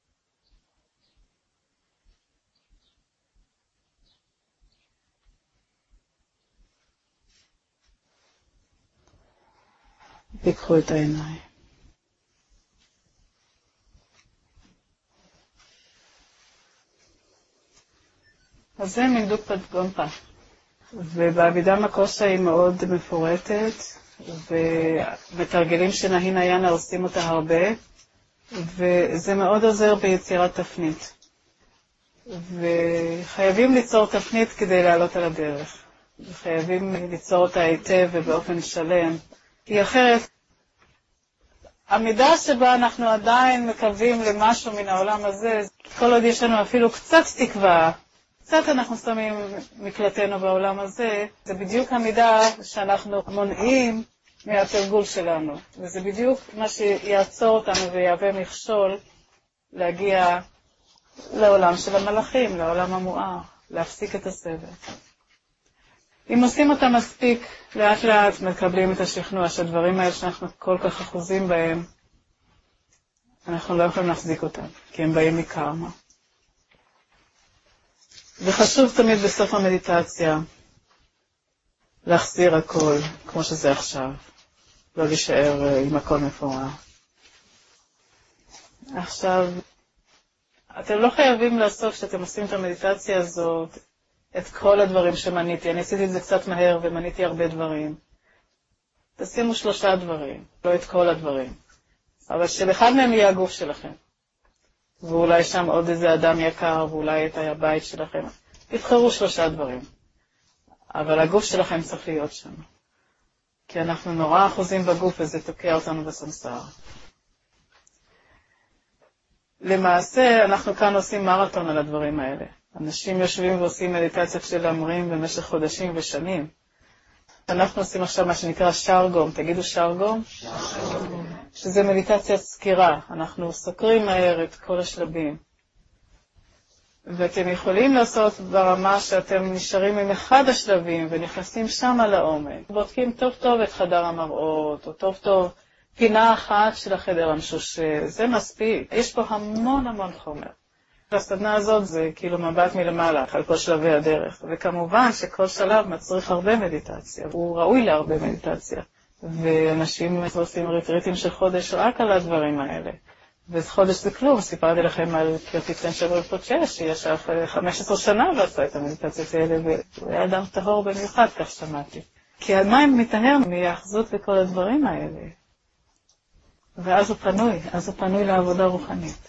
A: פיקחו את העיניים. אז זה מדוק פדגומפה. ובאבידם הקושה היא מאוד מפורטת, ומתרגלים שנהינה יאנה עושים אותה הרבה, וזה מאוד עוזר ביצירת תפנית. וחייבים ליצור תפנית כדי לעלות על הדרך. וחייבים ליצור אותה היטב ובאופן שלם. כי אחרת, המידה שבה אנחנו עדיין מקווים למשהו מן העולם הזה, כל עוד יש לנו אפילו קצת תקווה, קצת אנחנו שמים מקלטנו בעולם הזה, זה בדיוק המידה שאנחנו מונעים מהתרגול שלנו. וזה בדיוק מה שיעצור אותנו ויהווה מכשול להגיע לעולם של המלאכים, לעולם המואר, להפסיק את הסבל. אם עושים אותה מספיק, לאט לאט מקבלים את השכנוע שהדברים האלה שאנחנו כל כך אחוזים בהם, אנחנו לא יכולים להחזיק אותם, כי הם באים מקרמה. וחשוב תמיד בסוף המדיטציה להחזיר הכל כמו שזה עכשיו, לא להישאר עם הכל מפורר. עכשיו, אתם לא חייבים לעשות כשאתם עושים את המדיטציה הזאת את כל הדברים שמניתי. אני עשיתי את זה קצת מהר ומניתי הרבה דברים. תשימו 3 דברים, לא את כל הדברים. אבל שלאחד מהם יהיה הגוף שלכם. ואולי שם עוד איזה אדם יקר, ואולי את הבית שלכם. תבחרו 3 דברים. אבל הגוף שלכם צריך להיות שם. כי אנחנו נורא אחוזים בגוף וזה תוקע אותנו בסמסר. למעשה, אנחנו כאן עושים מרתון על הדברים האלה. אנשים יושבים ועושים מדיטציה של אמרים במשך חודשים ושנים. אנחנו עושים עכשיו מה שנקרא שרגום. תגידו שרגום? שזה מדיטציית סקירה. אנחנו סוקרים מהר את כל השלבים. ואתם יכולים לעשות ברמה שאתם נשארים עם אחד השלבים ונכנסים שם לעומק. בודקים טוב טוב את חדר המראות, או טוב טוב פינה אחת של החדר המשושה. זה מספיק. יש פה המון המון חומר. הסדנה הזאת זה כאילו מבט מלמעלה על כל שלבי הדרך. וכמובן שכל שלב מצריך הרבה מדיטציה. הוא ראוי להרבה מדיטציה. ואנשים עושים ריטריטים של חודש רק על הדברים האלה. וחודש זה כלום. סיפרתי לכם על קירטיצן של ריפוצ'ה, שישב 15 שנה ועשה את המדיטציות האלה, והוא היה אדם טהור במיוחד, כך שמעתי. כי המים מטהר מהאחזות וכל הדברים האלה. ואז הוא פנוי לעבודה רוחנית.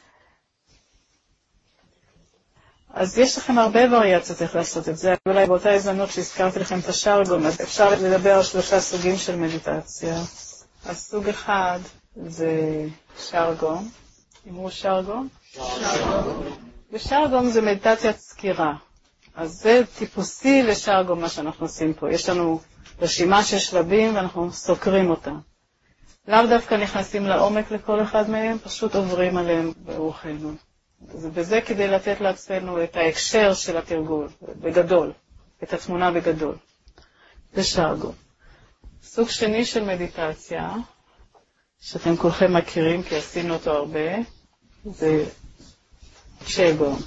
A: אז יש לכם הרבה וריאציות איך לעשות את זה. אולי באותה הזדמנות שהזכרתי לכם את השרגום, אז אפשר לדבר על 3 סוגים של מדיטציה. אז סוג אחד זה שרגום. אמרו שרגום? ושרגום זה מדיטציית סקירה. אז זה טיפוסי לשרגום מה שאנחנו עושים פה. יש לנו רשימה של שלבים ואנחנו סוקרים אותה. לאו דווקא נכנסים לעומק לכל אחד מהם, פשוט עוברים עליהם ברוחנו. וזה כדי לתת לעצמנו את ההקשר של התרגול, בגדול, את התמונה בגדול. זה שרגום. סוג שני של מדיטציה, שאתם כולכם מכירים כי עשינו אותו הרבה, זה צ'גום.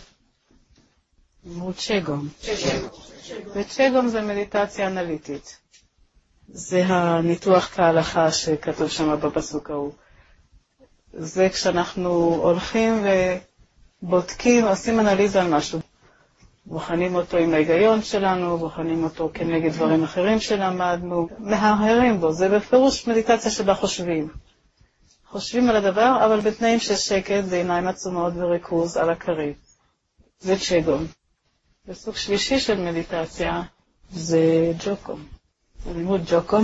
A: צ'גום. וצ'גום זה מדיטציה אנליטית. זה הניתוח כהלכה שכתוב שם בפסוק ההוא. זה כשאנחנו הולכים ובודקים, עושים אנליזה על משהו. בוחנים אותו עם ההיגיון שלנו, בוחנים אותו כנגד דברים אחרים שלמדנו, מהרהרים בו. זה בפירוש מדיטציה שבה חושבים. חושבים על הדבר, אבל בתנאים של שקט, בעיניים עצומות וריכוז על הכרית. זה צ'גום. וסוג שלישי של מדיטציה זה ג'וקום. לימוד ג'וקום?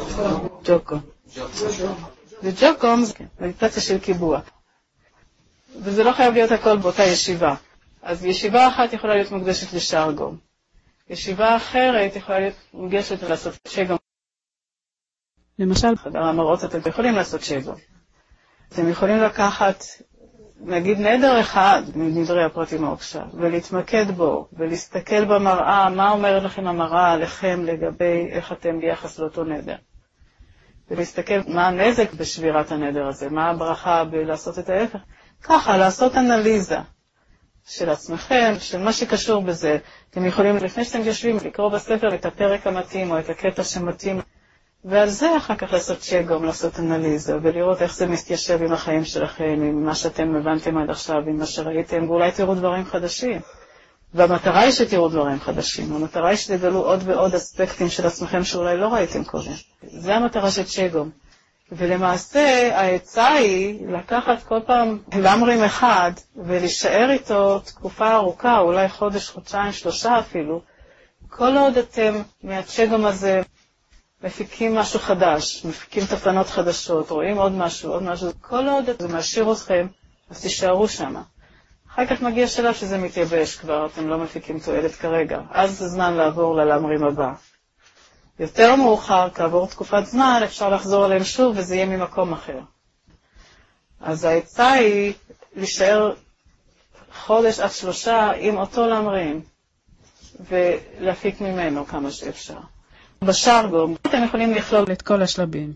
A: ג'וקום. וג'וקום זה מדיטציה של קיבוע. וזה לא חייב להיות הכל באותה ישיבה. אז ישיבה אחת יכולה להיות מוקדשת לשרגום. ישיבה אחרת יכולה להיות מוקדשת לעשות שגום. למשל, חדר המראות אתם יכולים לעשות שגום. אתם יכולים לקחת, נגיד, נדר אחד מנדרי הפרטים המוקשה, ולהתמקד בו, ולהסתכל במראה, מה אומרת לכם המראה עליכם לגבי איך אתם ביחס לאותו נדר. ולהסתכל מה הנזק בשבירת הנדר הזה, מה הברכה בלעשות את ההפך. ככה, לעשות אנליזה של עצמכם, של מה שקשור בזה. אתם יכולים, לפני שאתם יושבים, לקרוא בספר את הפרק המתאים או את הקטע שמתאים, ועל זה אחר כך לעשות שגום, לעשות אנליזה, ולראות איך זה מתיישב עם החיים שלכם, עם מה שאתם הבנתם עד עכשיו, עם מה שראיתם, ואולי תראו דברים חדשים. והמטרה היא שתראו דברים חדשים, המטרה היא שתגלו עוד ועוד אספקטים של עצמכם שאולי לא ראיתם קודם. זה המטרה של שגום. ולמעשה העצה היא לקחת כל פעם למרים אחד ולהישאר איתו תקופה ארוכה, אולי חודש, חודשיים, 3 אפילו, כל עוד אתם מהשגום הזה מפיקים משהו חדש, מפיקים תפנות חדשות, רואים עוד משהו, כל עוד זה משאיר אתכם, אז תישארו שם. אחר כך מגיע שלב שזה מתייבש כבר, אתם לא מפיקים תועלת כרגע. אז זה זמן לעבור ללמרים הבא. יותר מאוחר, כעבור תקופת זמן, אפשר לחזור עליהם שוב וזה יהיה ממקום אחר. אז העצה היא להישאר חודש עד 3 עם אותו למרים, ולהפיק ממנו כמה שאפשר. בשרגום, אתם יכולים לכלול את כל השלבים.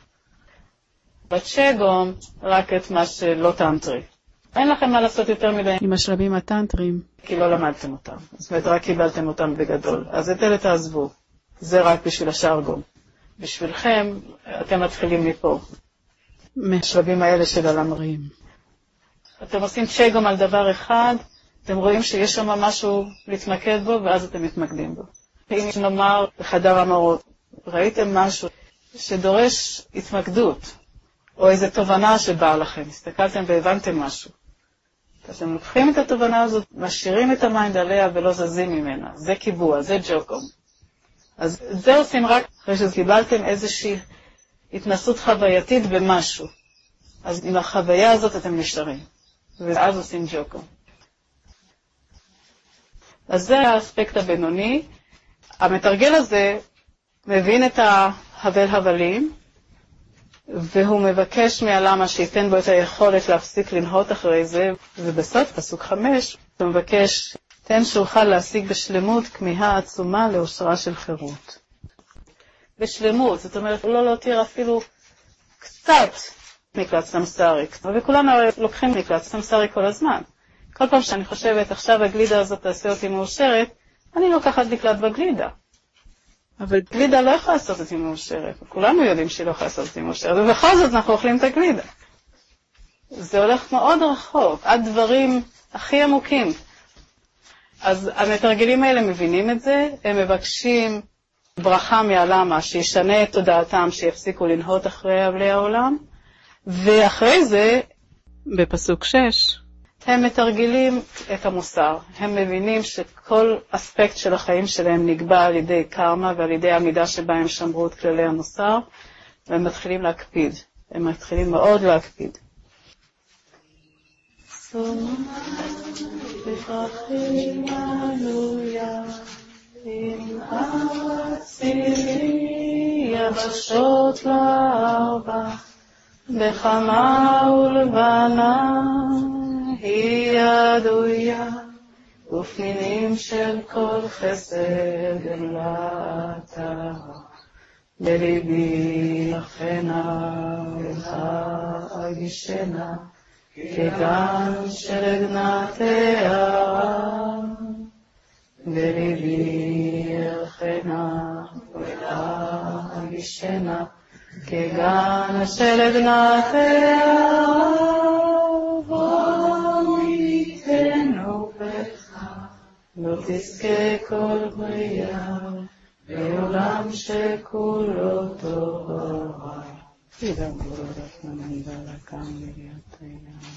A: בצ'גום, רק את מה שלא טנטרי. אין לכם מה לעשות יותר מדי עם השלבים הטנטריים, כי לא למדתם אותם. זאת אומרת, רק קיבלתם אותם בגדול. אז את אלה תעזבו. זה רק בשביל השרגום. בשבילכם, אתם מתחילים מפה. מהשלבים האלה של הלמרים. אתם עושים צ'גום על דבר אחד, אתם רואים שיש שם משהו להתמקד בו, ואז אתם מתמקדים בו. אם נאמר בחדר המראות, ראיתם משהו שדורש התמקדות, או איזו תובנה שבאה לכם, הסתכלתם והבנתם משהו. אתם לוקחים את התובנה הזאת, משאירים את המיינד עליה ולא זזים ממנה. זה קיבוע, זה ג'וקום. אז זה עושים רק אחרי שקיבלתם איזושהי התנסות חווייתית במשהו. אז עם החוויה הזאת אתם נשארים. ואז עושים ג'וקום. אז זה האספקט הבינוני. המתרגל הזה מבין את ההבל-הבלים, והוא מבקש מהלמה שייתן בו את היכולת להפסיק לנהות אחרי זה, ובסוף, פסוק 5, הוא מבקש, תן שאוכל להשיג בשלמות כמיהה עצומה לאושרה של חירות. בשלמות, זאת אומרת, לא להותיר אפילו קצת מקלט סמסרי, וכולנו לוקחים מקלט סמסרי כל הזמן. כל פעם שאני חושבת, עכשיו הגלידה הזאת תעשה אותי מאושרת, אני לוקחת מקלט בגלידה. אבל גלידה לא יכולה לעשות אותי מאושרת. כולנו יודעים שהיא לא יכולה לעשות אותי מאושרת, ובכל זאת אנחנו אוכלים את הגלידה. זה הולך מאוד רחוק, עד דברים הכי עמוקים. אז המתרגלים האלה מבינים את זה, הם מבקשים ברכה מהלמה, שישנה את תודעתם, שיפסיקו לנהות אחרי אבלי העולם, ואחרי זה, בפסוק 6, הם מתרגלים את המוסר. הם מבינים שכל אספקט של החיים שלהם נקבע על ידי קרמה ועל ידי עמידה שבה הם שמרו את כללי המוסר, והם מתחילים להקפיד. הם מתחילים מאוד להקפיד. בפרחים עלויה, עם ארצי יבשות לארבע, בחמה ולבנה, היא ידויה, ופנינים של כל חסד גמלתה. בליבי אכנה ולהגישנה, כגן של עדנת הערה. בליבי אכנה ולהגישנה, כגן של עדנת הערה. לא תזכה כל בריאה, בעולם שכולו תורה. תדאגו לך מנהיגה לקם ולהתריע.